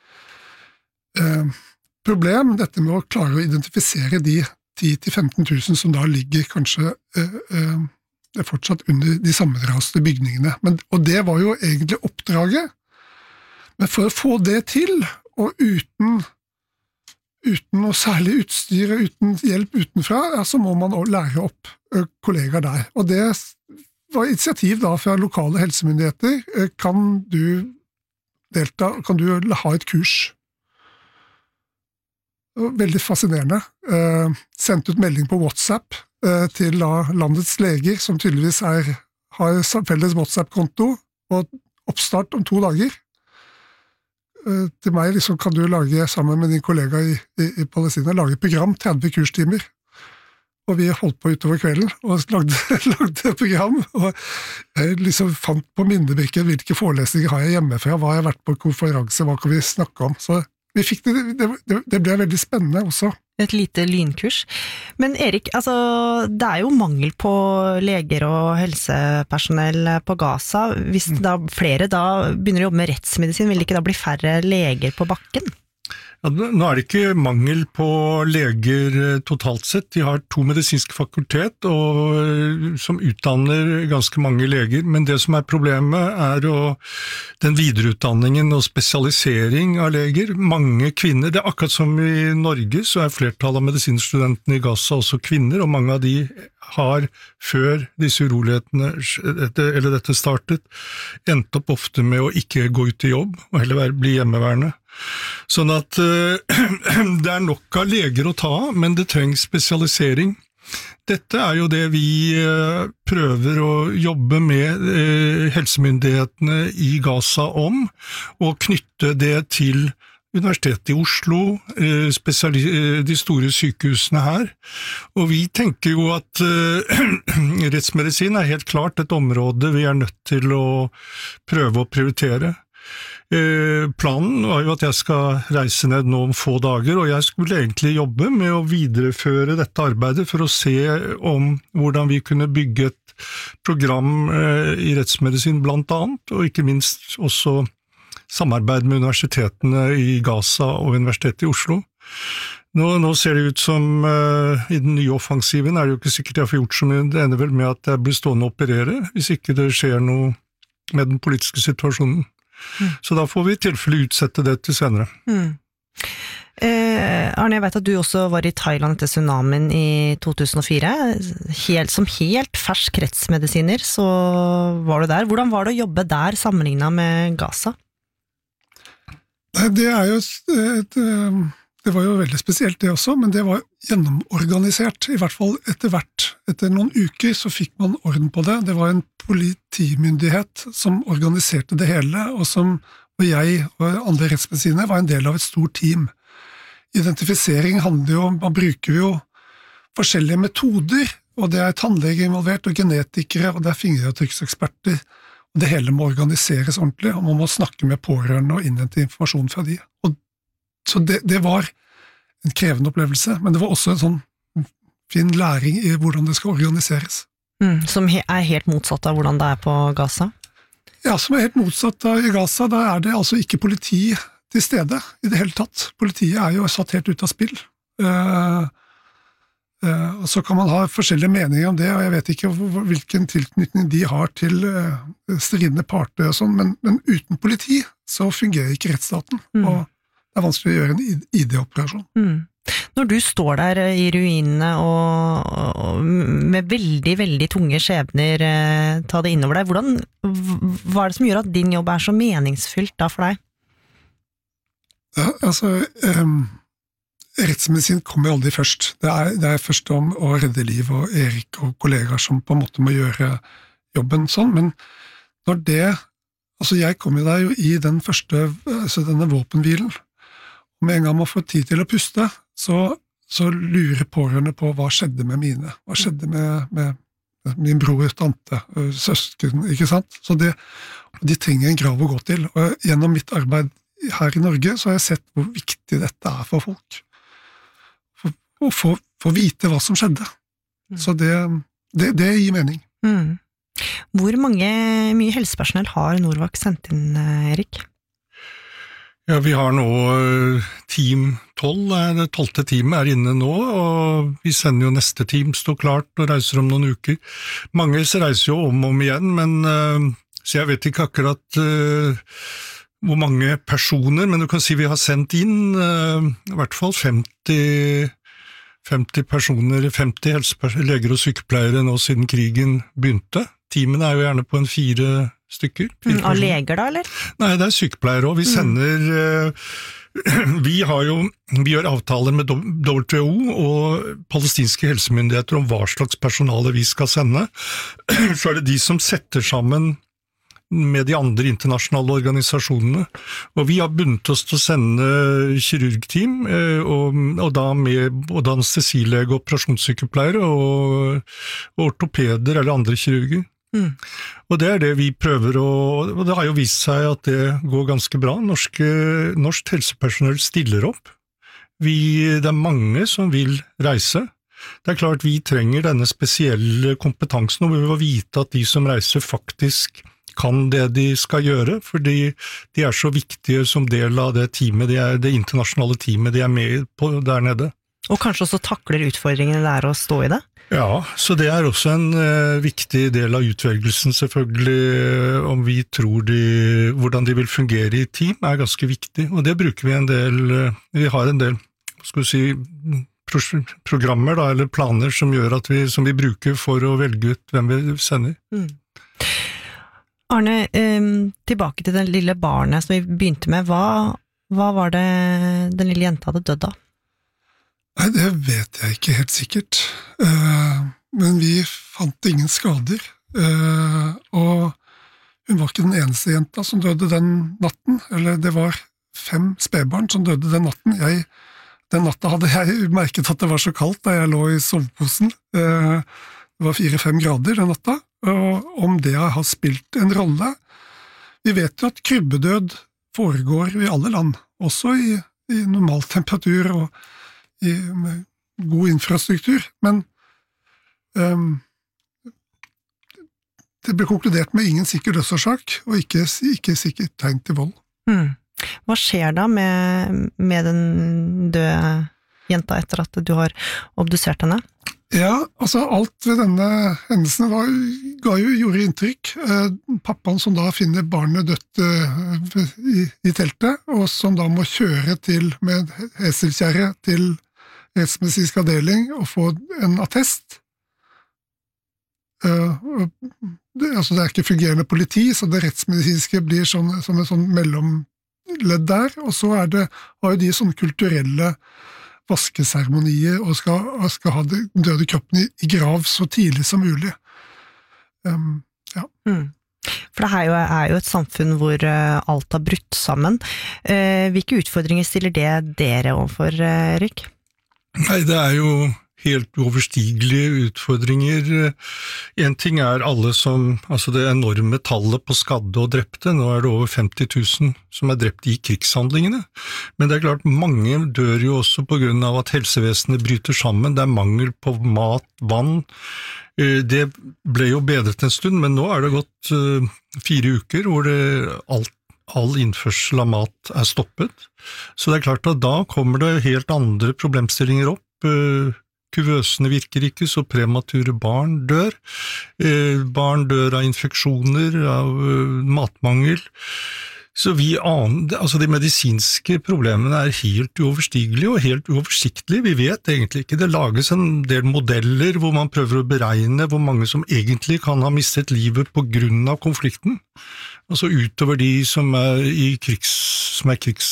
eh, problem, dette med å klare å identifisere de ti til femten tusen som da ligger kanskje øh, øh, fortsatt under de sammenraste bygningene. Men, og det var jo egentlig oppdraget, men for å få det til, og uten, uten noe særlig utstyr, uten hjelp utenfra, ja, så må man også lære opp ø, kollegaer der. Og det var initiativ da fra lokale helsemyndigheter. Kan du delta, kan du ha et kurs? Veldig fascinerende. Eh, sendt ut melding på WhatsApp eh, til da, landets leger, som tydeligvis er, har felles WhatsApp-konto, og oppstart om to dager. Eh, til meg liksom, kan du lage, sammen med din kollega i, i, i Palestina, lage et program, tretti kurstimer. Og vi holdt på utover kvelden, og lagde, lagde et program, og jeg liksom fant på minnebrikken hvilke forelesninger har jeg hjemmefra, hva har jeg vært på konferanse, hva kan vi snakke om, så vi fikk det, det, det ble veldig spennende også. Et lite lynkurs. Men Erik, altså, det er jo mangel på leger og helsepersonell på Gaza. Hvis da flere da begynner å jobbe med rettsmedisin, vil det ikke da bli færre leger på bakken? Ja, nå er det ikke mangel på leger totalt sett. De har to medisinske fakultet og, som utdanner ganske mange leger, men det som er problemet er å, den videreutdanningen og spesialisering av leger. Mange kvinner, det er akkurat som i Norge, så er flertallet av medisinstudentene i Gaza også kvinner, og mange av de har før disse urolighetene eller dette startet, endt opp ofte med å ikke gå ut i jobb og heller være, bli hjemmeværende. Sånn at uh, det er nok av leger å ta av, men det trengs spesialisering. Dette er jo det vi uh, prøver å jobbe med uh, helsemyndighetene i Gaza om, og knytte det til Universitetet i Oslo, uh, spesiali- de store sykehusene her. Og vi tenker jo at uh, rettsmedisin er helt klart et område vi er nødt til å prøve å prioritere. Planen var jo at jeg skal reise ned nå om få dager, og jeg skulle egentlig jobbe med å videreføre dette arbeidet for å se om hvordan vi kunne bygge et program i rettsmedisin blant annet, og ikke minst også samarbeid med universitetene i Gaza og Universitetet i Oslo. Nå, nå ser det ut som uh, i den nye offensiven er det jo ikke sikkert jeg får gjort så mye, det ender vel med at jeg blir stående og operere, hvis ikke det skjer noe med den politiske situasjonen. Mm. Så da får vi i tilfelle utsette det til senere. Mm. Eh, Arne, jeg vet at du også var i Thailand etter tsunamien i to tusen og fire. Helt, som helt fersk rettsmedisiner så var du der. Hvordan var det å jobbe der sammenlignet med Gaza? Nei, det er jo et, det var jo veldig spesielt det også, men det var gjennomorganisert, i hvert fall etter hvert. Etter noen uker så fikk man orden på det. Det var en politimyndighet som organiserte det hele, og som og jeg og andre rettsmedisinere var en del av et stort team. Identifisering handler jo, man bruker jo forskjellige metoder, og det er tannleger involvert, og genetikere, og det er fingeravtrykkseksperter, og det hele må organiseres ordentlig, og man må snakke med pårørende og innhente informasjon fra de. Og, så det, det var en krevende opplevelse, men det var også en sånn fin læring i hvordan det skal organiseres. Mm, som he- er helt motsatt av hvordan det er på Gaza? Ja, som er helt motsatt av i Gaza, da er det altså ikke politi til stede i det hele tatt. Politiet er jo satt helt ut av spill. Uh, uh, og så kan man ha forskjellige meninger om det, og jeg vet ikke hvilken tilknytning de har til uh, stridende parter og sånn, men, men uten politi så fungerer ikke rettsstaten, mm. og det er vanskelig å gjøre en I D-operasjon. Mm. Når du står der i ruinene og, og med veldig, veldig tunge skjebner eh, ta det innover deg, hvordan, hva er det som gjør at din jobb er så meningsfylt da for deg? Ja, altså, um, rettsmedisin kommer aldri først. Det er, det er først om å redde liv, og Erik og kollegaer som på en måte må gjøre jobben sånn, men når det, altså jeg kom jo der jo i den første, altså denne våpenhvilen, og med en gang man får tid til å puste, så, så lurer pårørende på hva skjedde med mine, hva skjedde med, med min bror, tante, søsken, ikke sant? Så det, de trenger en grav å gå til, og gjennom mitt arbeid her i Norge så har jeg sett hvor viktig dette er for folk, for, å få, få vite hva som skjedde. Mm. Så det, det, det gir mening. Mm. Hvor mange, mye helsepersonell har Norvac sendt inn, Erik? Ja, vi har nå team tolv, det tolvte teamet er inne nå, og vi sender jo neste team, står klart og reiser om noen uker. Mange reiser jo om og om igjen, men så jeg vet ikke akkurat uh, hvor mange personer, men du kan si vi har sendt inn uh, i hvert fall femti, femti personer, femti helsepersoner, leger og sykepleiere nå siden krigen begynte. Teamene er jo gjerne på en fire stykker. Mm, av leger da, eller? Nei, det er sykepleiere også. Vi sender, mm. vi har jo, vi gjør avtaler med W H O og palestinske helsemyndigheter om hva slags personale vi skal sende. Så er det de som setter sammen med de andre internasjonale organisasjonene. Og vi har bundet oss til å sende kirurgteam, og, og da med både anestesilege, operasjonssykepleiere og, og ortopeder eller andre kirurger. Mm. Og det er det vi prøver å, og det har jo vist seg at det går ganske bra. Norske, norsk helsepersonell stiller opp. Vi, det er mange som vil reise. Det er klart vi trenger denne spesielle kompetansen, og vi må vite at de som reiser faktisk kan det de skal gjøre, fordi de er så viktige som del av det teamet, de er, det internasjonale teamet de er med på der nede. Og kanskje også takler utfordringene det er å stå i det? Ja, så det er også en uh, viktig del av utvelgelsen, selvfølgelig, om vi tror de, hvordan de vil fungere i team, er ganske viktig, og det bruker vi en del, uh, vi har en del, skal vi si, pro- programmer da, eller planer som gjør at vi, som vi bruker for å velge ut hvem vi sender. Mm. Arne, um, tilbake til den lille barnet som vi begynte med, hva, hva var det den lille jenta hadde dødd av? Nei, det vet jeg ikke helt sikkert, uh, men vi fant ingen skader, uh, og hun var ikke den eneste jenta som døde den natten, eller det var fem spedbarn som døde den natten. Jeg, den natta hadde jeg merket at det var så kaldt da jeg lå i soveposen, uh, det var fire-fem grader den natta, og om det har spilt en rolle. Vi vet jo at krybbedød foregår i alle land, også i, i normal temperatur og i med god infrastruktur, men um, det ble konkludert med ingen sikker dødsårsak, og ikke, ikke sikkert tegn til vold. Hmm. Hva skjer da med, med den døde jenta etter at du har obdusert henne? Ja, altså alt ved denne hendelsen var, ga jo, gjorde inntrykk. Eh, pappaen som da finner barnet dødt eh, i, i teltet, og som da må kjøre til med heselkjerre til rettsmedisinsk avdeling og få en attest. Uh, det, altså det er ikke fungerende politi, så det rettsmedisinske blir sånn, som en sånn mellom ledd der, og så er det, har jo de sånne kulturelle vaskeseremonier og skal, og skal ha den døde kroppen i, i grav så tidlig som mulig. Um, ja. Mm. For det er jo, er jo et samfunn hvor uh, alt har brutt sammen. Uh, hvilke utfordringer stiller det dere overfor, uh, Erik? Nei, det er jo helt uoverstigelige utfordringer. En ting er alle som, altså det enorme tallet på skadde og drepte, nå er det over femti tusen som er drept i krigshandlingene, men det er klart mange dør jo også på grunn av at helsevesenet bryter sammen, det er mangel på mat, vann. Det ble jo bedret en stund, men nå er det gått fire uker hvor det alt, all innførsel av mat er stoppet, så det er klart at da kommer det helt andre problemstillinger opp. Kuvøsene virker ikke, så premature barn dør. Eh, barn dør av infeksjoner, av uh, matmangel. Så vi aner, altså de medisinske problemene er helt uoverstigelige og helt uoversiktlige. Vi vet egentlig ikke. Det lages en del modeller hvor man prøver å beregne hvor mange som egentlig kan ha mistet livet på grunn av konflikten. Altså utover de som er i krigs, som er krigs,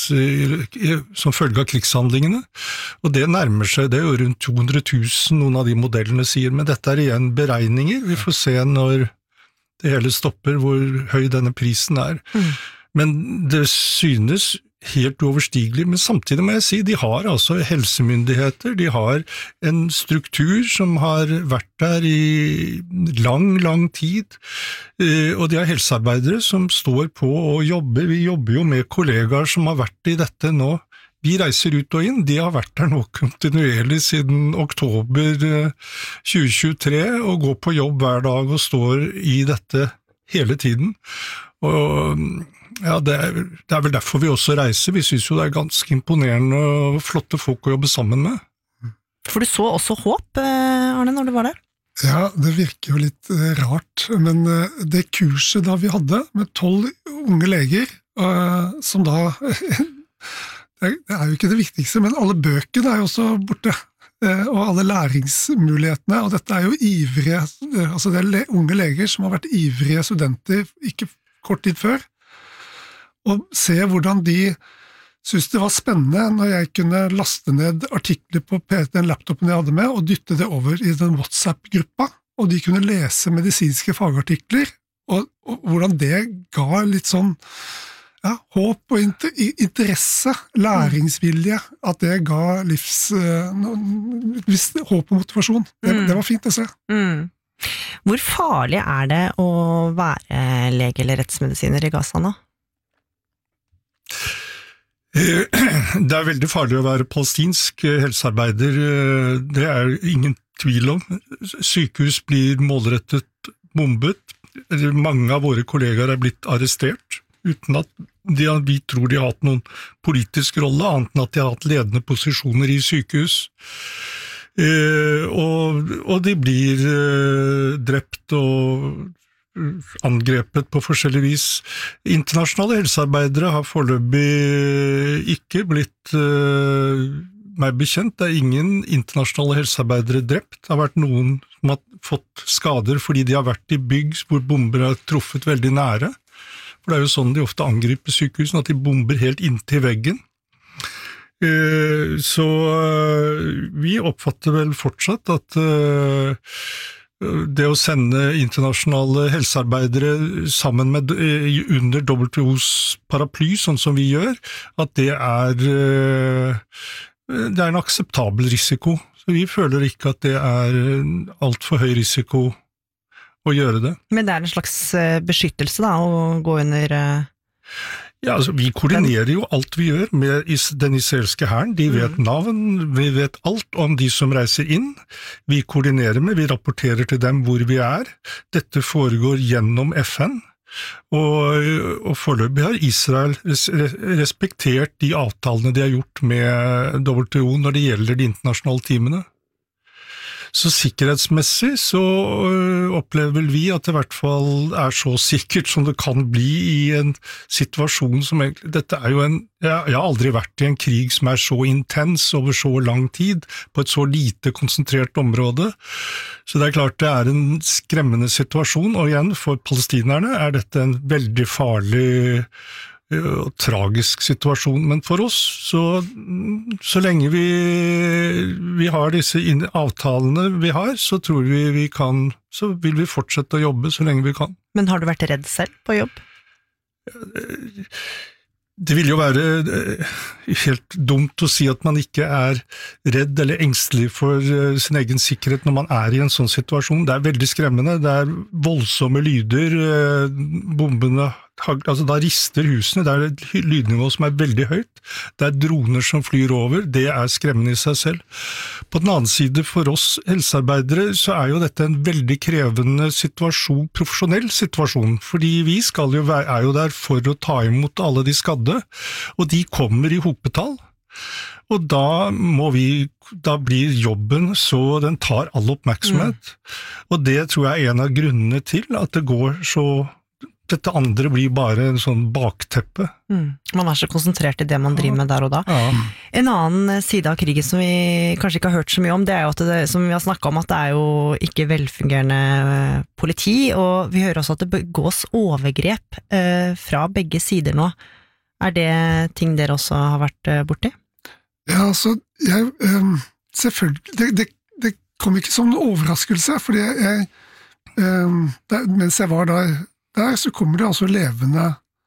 som følge av krigshandlingene. Og det nærmer seg, det er jo rundt to hundre tusen noen av de modellene sier, men dette er igjen beregninger. Vi får se når det hele stopper hvor høy denne prisen er. Mm. Men det synes helt uoverstigelig, men samtidig må jeg si, de har altså helsemyndigheter, de har en struktur som har vært der i lang, lang tid, og de har helsearbeidere som står på og jobber. Vi jobber jo med kollegaer som har vært i dette nå. Vi reiser ut og inn, de har vært der nå kontinuerlig siden oktober tjue tjuetre, og går på jobb hver dag og står i dette hele tiden. Og ja, det er, det er vel derfor vi også reiser. Vi synes jo det er ganske imponerende og flotte folk å jobbe sammen med. For du så også håp, Arne, når du var der? Ja, det virker jo litt rart, men det kurset da vi hadde med tolv unge leger, som da, det er jo ikke det viktigste, men alle bøkene er jo også borte, og alle læringsmulighetene, og dette er jo ivrige, altså det er unge leger som har vært ivrige studenter ikke kort tid før, og se hvordan de synes det var spennende når jeg kunne laste ned artikler på den laptopen jeg hadde med, og dytte det over i den WhatsApp-gruppa, og de kunne lese medisinske fagartikler, og, og hvordan det ga litt sånn ja, håp og inter, interesse, læringsvilje, at det ga livs, livs håp og motivasjon. Det, det var fint å se. Mm. Hvor farlig er det å være lege eller rettsmedisiner i Gaza nå? Det er veldig farlig å være palestinsk helsearbeider, det er ingen tvil om. Sykehus blir målrettet bombet, mange av våre kollegaer er blitt arrestert, uten at de, vi tror de har hatt noen politisk rolle, annet enn at de har hatt ledende posisjoner i sykehus. Og, og de blir drept og angrepet på forskjellig vis. Internasjonale helsearbeidere har foreløpig ikke blitt uh, meg bekjent. Det er ingen internasjonale helsearbeidere drept. Det har vært noen som har fått skader fordi de har vært i bygg hvor bomber har truffet veldig nære. For det er jo sånn de ofte angriper sykehusene, at de bomber helt inntil veggen. Uh, så uh, vi oppfatter vel fortsatt at uh, det å sende internasjonale helsearbeidere sammen med, under W H O's paraply, sånn som vi gjør, at det er, det er en akseptabel risiko. Så vi føler ikke at det er alt for høy risiko å gjøre det. Men det er en slags beskyttelse da, å gå under... Ja, altså, vi koordinerer jo alt vi gjør med den israelske hæren. De vet navn, vi vet alt om de som reiser inn. Vi koordinerer med, vi rapporterer til dem hvor vi er. Dette foregår gjennom F N, og, og foreløpig har Israel respektert de avtalene de har gjort med W H O når det gjelder de internasjonale teamene. Så sikkerhetsmessig så opplever vel vi at det i hvert fall er så sikkert som det kan bli i en situasjon som egentlig, dette er jo en, jeg, jeg har aldri vært i en krig som er så intens over så lang tid, på et så lite konsentrert område, så det er klart det er en skremmende situasjon, og igjen for palestinerne er dette en veldig farlig og tragisk situasjon, men for oss, så, så lenge vi, vi har disse avtalene vi har, så tror vi vi kan, så vil vi fortsette å jobbe så lenge vi kan. Men har du vært redd selv på jobb? Det vil jo være helt dumt å si at man ikke er redd eller engstelig for sin egen sikkerhet når man er i en sånn situasjon. Det er veldig skremmende, det er voldsomme lyder, bombene, altså da rister husene, det er et lydnivå som er veldig høyt, det er droner som flyr over, det er skremmende i seg selv. På den annen side, for oss helsearbeidere, så er jo dette en veldig krevende situasjon, profesjonell situasjon, fordi vi skal jo være, er jo der for å ta imot alle de skadde, og de kommer i hopetall. Og da må vi, da blir jobben så den tar all oppmerksomhet, mm. og det tror jeg er en av grunnene til at det går så dette andre blir bare en sånn bakteppe. Mm. Man er så konsentrert i det man driver med der og da. Ja. En annen side av krigen som vi kanskje ikke har hørt så mye om, det er jo at det, som vi har snakket om, at det er jo ikke velfungerende politi, og vi hører også at det begås overgrep eh, fra begge sider nå. Er det ting dere også har vært borti? Ja, altså, jeg, um, selvfølgelig, det, det, det kom ikke som en overraskelse, fordi jeg, um, der, mens jeg var der, Der så kommer det altså levende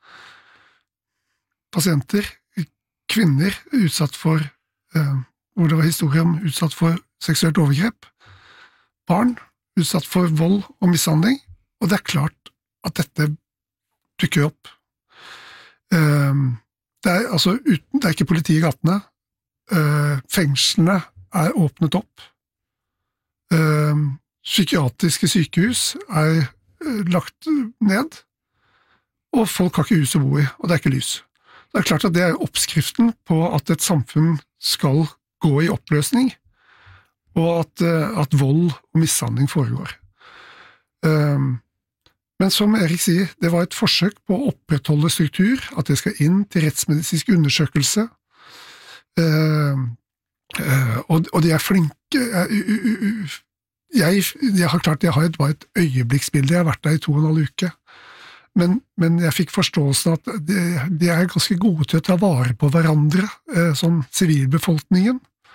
pasienter, kvinner utsatt for, eh, hvor det var historie om utsatt for seksuelt overgrep, barn utsatt for vold og mishandling, og det er klart at dette dukker opp. Eh, det er altså uten, det er ikke politi i gatene, eh, fengslene er åpnet opp, eh, psykiatriske sykehus er lagt ned, og folk har ikke hus å bo i, og det er ikke lys. Det er klart at det er oppskriften på at et samfunn skal gå i oppløsning, og at, at vold og mishandling foregår. Men som Erik sier, det var et forsøk på å opprettholde struktur, at det skal inn til rettsmedisinsk undersøkelse, og de er flinke, Jeg, jeg har klart, jeg har et, bare et øyeblikksbilde, jeg har vært der i to og en halv uke, men, men jeg fikk forståelsen at de, de er ganske gode til å ta vare på hverandre, eh, sånn sivilbefolkningen,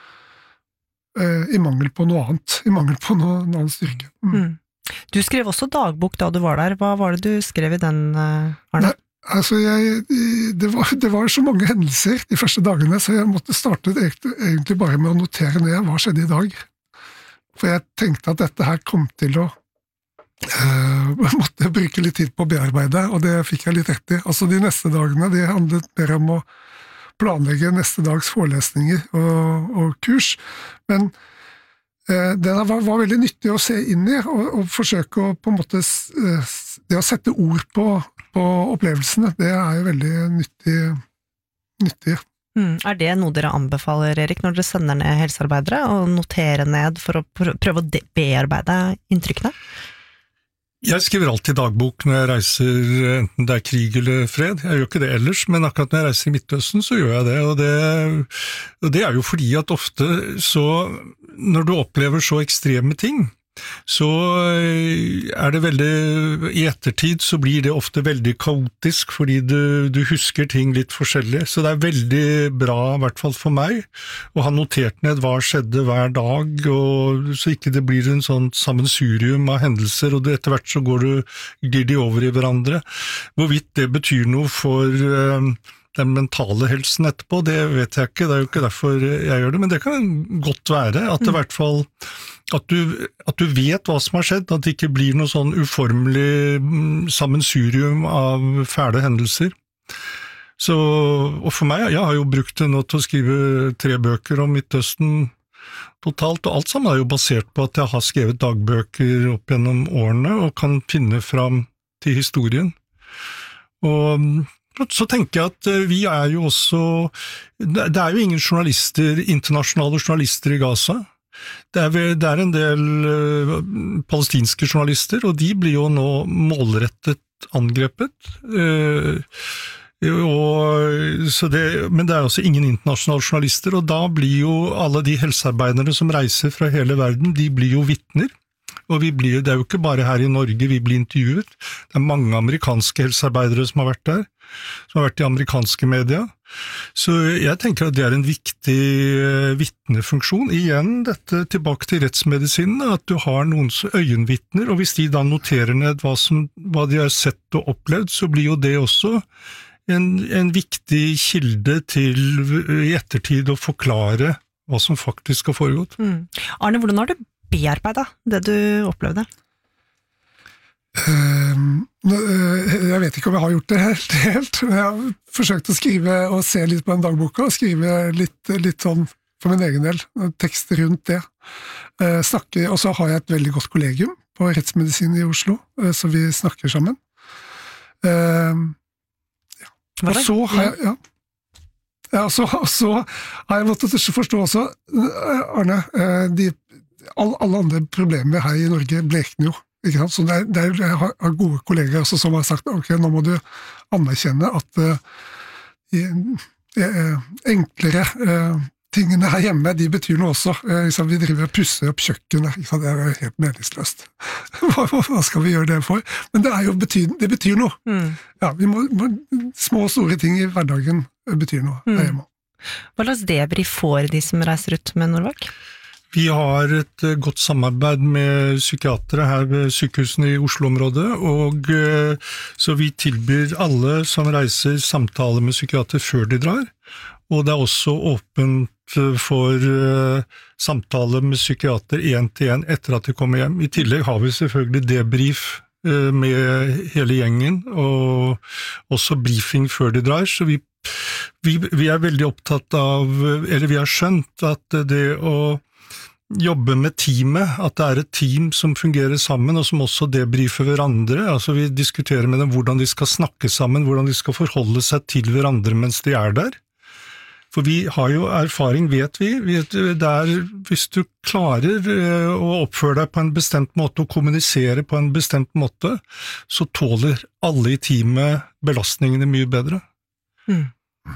eh, i mangel på noe annet, i mangel på noe, noe annen styrke. Mm. Mm. Du skrev også dagbok da du var der, hva var det du skrev i den, Arne? Nei, altså jeg, det, var, det var så mange hendelser de første dagene, så jeg måtte starte egentlig bare med å notere ned hva skjedde i dag. For jeg tenkte at dette her kom til å uh, måtte bruke litt tid på å bearbeide, og det fikk jeg litt rett i. Altså de neste dagene, de handlet mer om å planlegge neste dags forelesninger og, og kurs, men uh, det var, var veldig nyttig å se inn i, og, og forsøke å på en måte, uh, det å sette ord på, på opplevelsene, det er jo veldig nyttig, nyttig. Mm. Er det noe dere anbefaler, Erik, når dere sender ned helsearbeidere, og notere ned for å prøve å bearbeide inntrykkene? Jeg skriver alltid dagbok når jeg reiser, enten det er krig eller fred. Jeg gjør ikke det ellers, men akkurat når jeg reiser i Midtøsten, så gjør jeg det. Og det, og det er jo fordi at ofte så, når du opplever så ekstreme ting, så er det veldig, i ettertid så blir det ofte veldig kaotisk, fordi du, du husker ting litt forskjellig, så det er veldig bra, i hvert fall for meg, å ha notert ned hva skjedde hver dag, og så ikke det blir en sånn sammensurium av hendelser, og det, etter hvert så går du, glir de over i hverandre. Hvorvidt det betyr noe for uh, den mentale helsen etterpå, det vet jeg ikke, det er jo ikke derfor jeg gjør det, men det kan godt være at det i hvert fall At du, at du vet hva som har skjedd, at det ikke blir noe sånn uformelig sammensurium av fæle hendelser. Så, og for meg, jeg har jo brukt det nå til å skrive tre bøker om Midtøsten totalt, og alt sammen er jo basert på at jeg har skrevet dagbøker opp gjennom årene, og kan finne fram til historien. Og så tenker jeg at vi er jo også, det er jo ingen journalister, internasjonale journalister i Gaza. Det er, det er en del uh, palestinske journalister, og de blir jo nå målrettet angrepet. Uh, og, så det, men det er også ingen internasjonale journalister, og da blir jo alle de helsearbeiderne som reiser fra hele verden, de blir jo vitner. Og vi blir, det er jo ikke bare her i Norge vi blir intervjuet, det er mange amerikanske helsearbeidere som har vært der, som har vært i amerikanske media. Så jeg tenker at det er en viktig vitnefunksjon. Igjen, dette tilbake til rettsmedisinen, at du har noen øyenvitner, og hvis de da noterer ned hva, som, hva de har sett og opplevd, så blir jo det også en, en viktig kilde til i ettertid å forklare hva som faktisk har foregått. Mm. Arne, hvordan har du bearbeidet det du opplevde? Uh, jeg vet ikke om jeg har gjort det helt, helt, men jeg har forsøkt å skrive og se litt på den dagboka, og skrive litt, litt sånn for min egen del, tekst rundt det. Uh, snakke, og så har jeg et veldig godt kollegium på rettsmedisin i Oslo, uh, så vi snakker sammen. Uh, ja. Og så har jeg, ja, ja så, så har jeg måttet forstå også, Arne, uh, de, all, alle andre problemer her i Norge blekner jo. Ikke sant? Så det er, det er, jeg har gode kolleger også som har sagt ok, nå må du anerkjenne at uh, uh, enklere uh, tingene her hjemme, de betyr noe også. Uh, liksom vi driver og pusser opp kjøkkenet, ikke sant? Det er jo helt meningsløst. hva, hva skal vi gjøre det for? Men det, er jo betyr, det betyr noe. Mm. Ja, vi må, må, små og store ting i hverdagen betyr noe mm. her hjemme. Hva slags debrief får de som reiser ut med Norvac? Vi har et godt samarbeid med psykiatere her ved sykehusene i Oslo-området, og så vi tilbyr alle som reiser samtale med psykiater før de drar, og det er også åpent for samtale med psykiater en til en etter at de kommer hjem. I tillegg har vi selvfølgelig debrief med hele gjengen, og også briefing før de drar, så vi, vi, vi er veldig opptatt av, eller vi har skjønt at det å jobbe med teamet, at det er et team som fungerer sammen, og som også debrifer hverandre. Altså vi diskuterer med dem hvordan de skal snakke sammen, hvordan de skal forholde seg til hverandre mens de er der. For vi har jo erfaring, vet vi, det er, hvis du klarer å oppføre deg på en bestemt måte og kommunisere på en bestemt måte, så tåler alle i teamet belastningene mye bedre. Mm.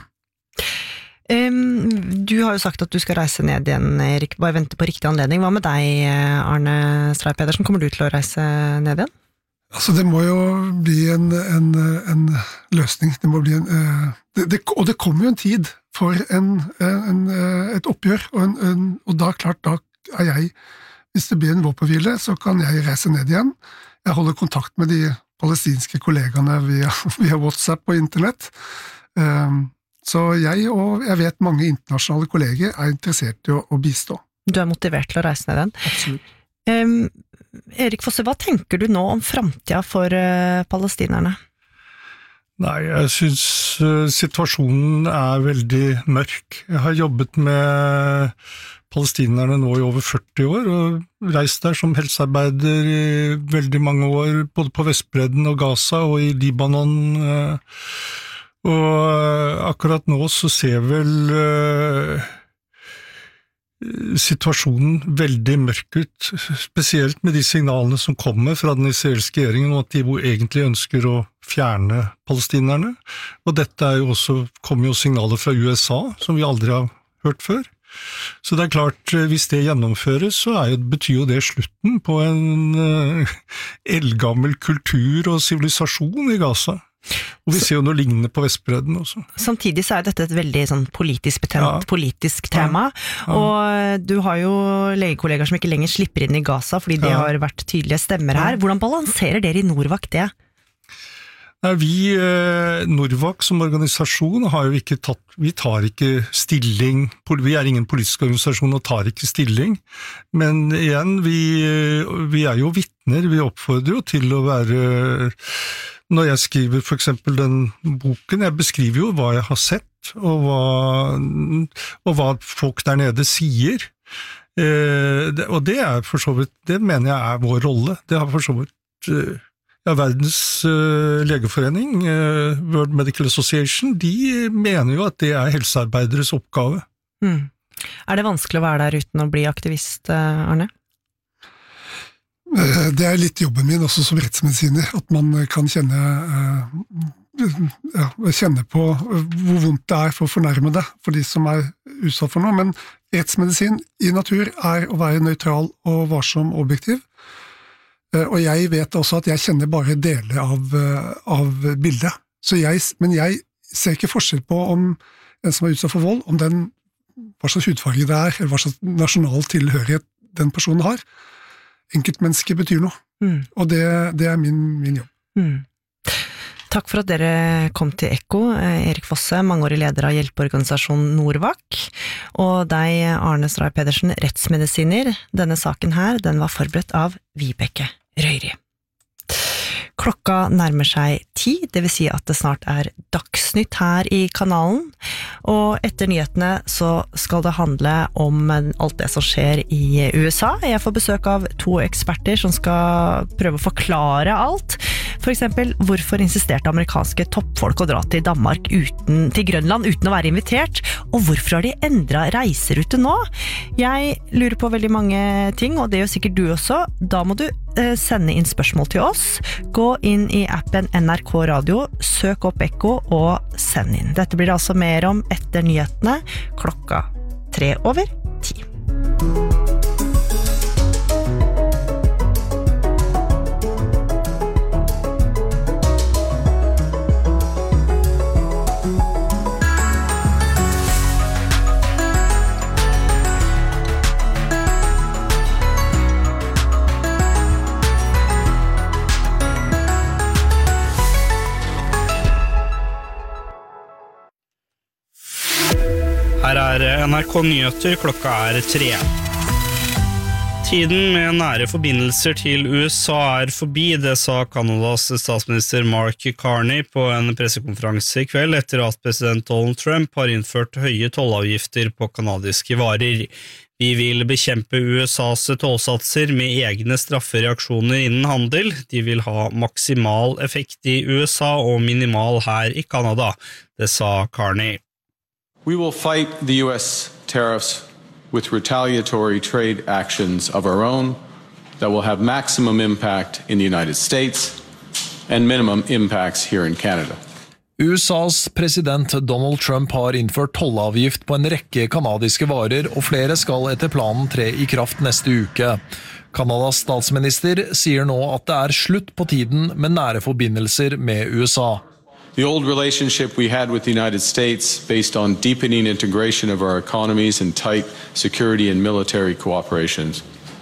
Um, du har jo sagt at du skal reise ned igjen, Erik, bare vente på riktig anledning. Hva med deg, Arne Stray Pedersen? Kommer du til å reise ned igjen? Altså, det må jo bli en, en, en løsning. Det må bli en, uh, det, det, og det kommer jo en tid for en, en, et oppgjør, og, en, en, og da klart, da er jeg, hvis det blir en våpenhvile, så kan jeg reise ned igjen. Jeg holder kontakt med de palestinske kollegaene via, via WhatsApp og internett. Um, Så jeg og jeg vet mange internasjonale kolleger er interessert i å, å bistå. Du er motivert til å reise ned den? Absolutt. Um, Erik Fosse, hva tenker du nå om fremtiden for uh, palestinerne? Nei, jeg synes uh, situasjonen er veldig mørk. Jeg har jobbet med palestinerne nå i over førti år, og reist der som helsearbeider i veldig mange år, både på Vestbredden og Gaza og i Libanon. Uh, Og akkurat nå så ser vel uh, situasjonen veldig mørk ut, spesielt med de signalene som kommer fra den israelske regjeringen om at de egentlig ønsker å fjerne palestinerne. Og dette er jo også, kommer jo signaler fra U S A, som vi aldri har hørt før. Så det er klart, hvis det gjennomføres, så er jo, betyr jo det slutten på en uh, eldgammel kultur og sivilisasjon i Gaza. Og vi ser jo noe lignende på Vestbredden også. Samtidig så er dette et veldig sånn politisk betent, ja. politisk tema, ja. Ja. Og du har jo legekollegaer som ikke lenger slipper inn i Gaza, fordi det ja. har vært tydelige stemmer her. Hvordan balanserer dere i Norvac det? Nei, vi, Norvac som organisasjon har jo ikke tatt, vi tar ikke stilling, vi er ingen politisk organisasjon og tar ikke stilling, men igjen, vi, vi er jo vitner, vi oppfordrer jo til å være. Når jeg skriver for eksempel den boken, jeg beskriver jo hva jeg har sett, og hva, og hva folk der nede sier. Eh, det, og det er for så vidt, det mener jeg er vår rolle. Det har for så vidt eh, ja, Verdens eh, legeforening, eh, World Medical Association, de mener jo at det er helsearbeideres oppgave. Mm. Er det vanskelig å være der uten å bli aktivist, Arne? Det er litt jobben min også som rettsmedisiner, at man kan kjenne, ja, kjenne på hvor vondt det er for fornærmede, for de som er utsatt for noe, men rettsmedisin i natur er å være nøytral og varsom og objektiv. Og jeg vet også at jeg kjenner bare deler av, av bildet. Så jeg, men jeg ser ikke forskjell på om en som er utsatt for vold, om den, hva slags hudfarge det er, eller hva slags nasjonal tilhørighet den personen har. Enkeltmennesket betyr noe. Mm. Og det, det er min, min jobb. Mm. Takk for at dere kom til Ekko, Erik Fosse, mangeårig leder av hjelpeorganisasjonen Norvak, og deg, Arne Stray Pedersen, rettsmedisiner. Denne saken her, den var forberedt av Vibeke Røyri. Klokka nærmer seg ti, det vil si at det snart er dagsnytt her i kanalen, og etter nyhetene så skal det handle om alt det som skjer i U S A. Jeg får besøk av to eksperter som skal prøve å forklare alt. For eksempel, hvorfor insisterte amerikanske toppfolk å dra til Danmark uten, til Grønland uten å være invitert, og hvorfor har de endret reiserute nå? Jeg lurer på veldig mange ting, og det gjør sikkert du også. Da må du eh, sende inn spørsmål til oss. Gå inn i appen N R K Radio, søk opp Ekko og send inn. Dette blir det altså mer om etter nyhetene klokka tre over ti. Her er N R K Nyheter, klokka er tre. Tiden med nære forbindelser til U S A er forbi, det sa Kanadas statsminister Mark Carney på en pressekonferanse i kveld etter at president Donald Trump har innført høye tollavgifter på kanadiske varer. Vi vil bekjempe U S A's tollsatser med egne straffereaksjoner innen handel. De vil ha maksimal effekt i U S A og minimal her i Kanada, det sa Carney. We will fight the U S tariffs with retaliatory trade actions of our own that will have maximum impact in the United States and minimum impacts here in Canada. U S A's president Donald Trump har innført tollavgift på en rekke kanadiske varer, og flere skal etter planen tre i kraft neste uke. Kanadas statsminister sier nå at det er slutt på tiden med nære forbindelser med U S A. The old relationship we had with the United States based on deepening integration of our economies and tight security and military cooperations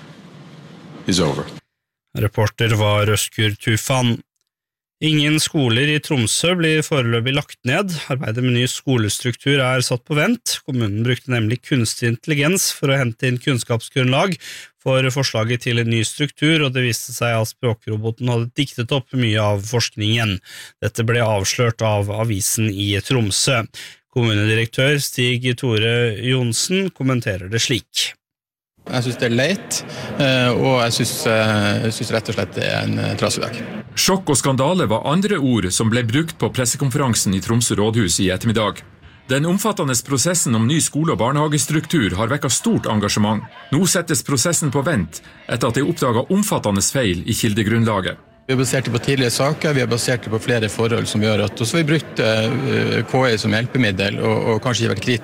is over. Reporter var Røskur Tufan. Ingen skoler i Tromsø blir foreløpig lagt ned. Arbeidet med ny skolestruktur er satt på vent. Kommunen brukte nemlig kunstig intelligens for å hente inn kunnskapsgrunnlag for forslaget til en ny struktur, og det viste seg at språkroboten hadde diktet opp mye av forskningen. Dette ble avslørt av avisen i Tromsø. Kommunedirektør Stig Tore Jonsen kommenterer det slik. Jeg synes det er leit, og jeg synes, jeg synes rett og slett det er en trasig dag. Sjokk og skandale var andre ord som ble brukt på pressekonferansen i Tromsø rådhus i ettermiddag. Den omfattende prosessen om ny skole- og barnehagestruktur har vekket stort engasjement. Nå settes prosessen på vent etter at det er oppdaget omfattende feil i kildegrunnlaget. Vi har basert det på tidligere saker, vi har basert det på flere forhold som gjør at, og så har vi brukt K I som hjelpemiddel og, og kanskje ikke vært kritisk.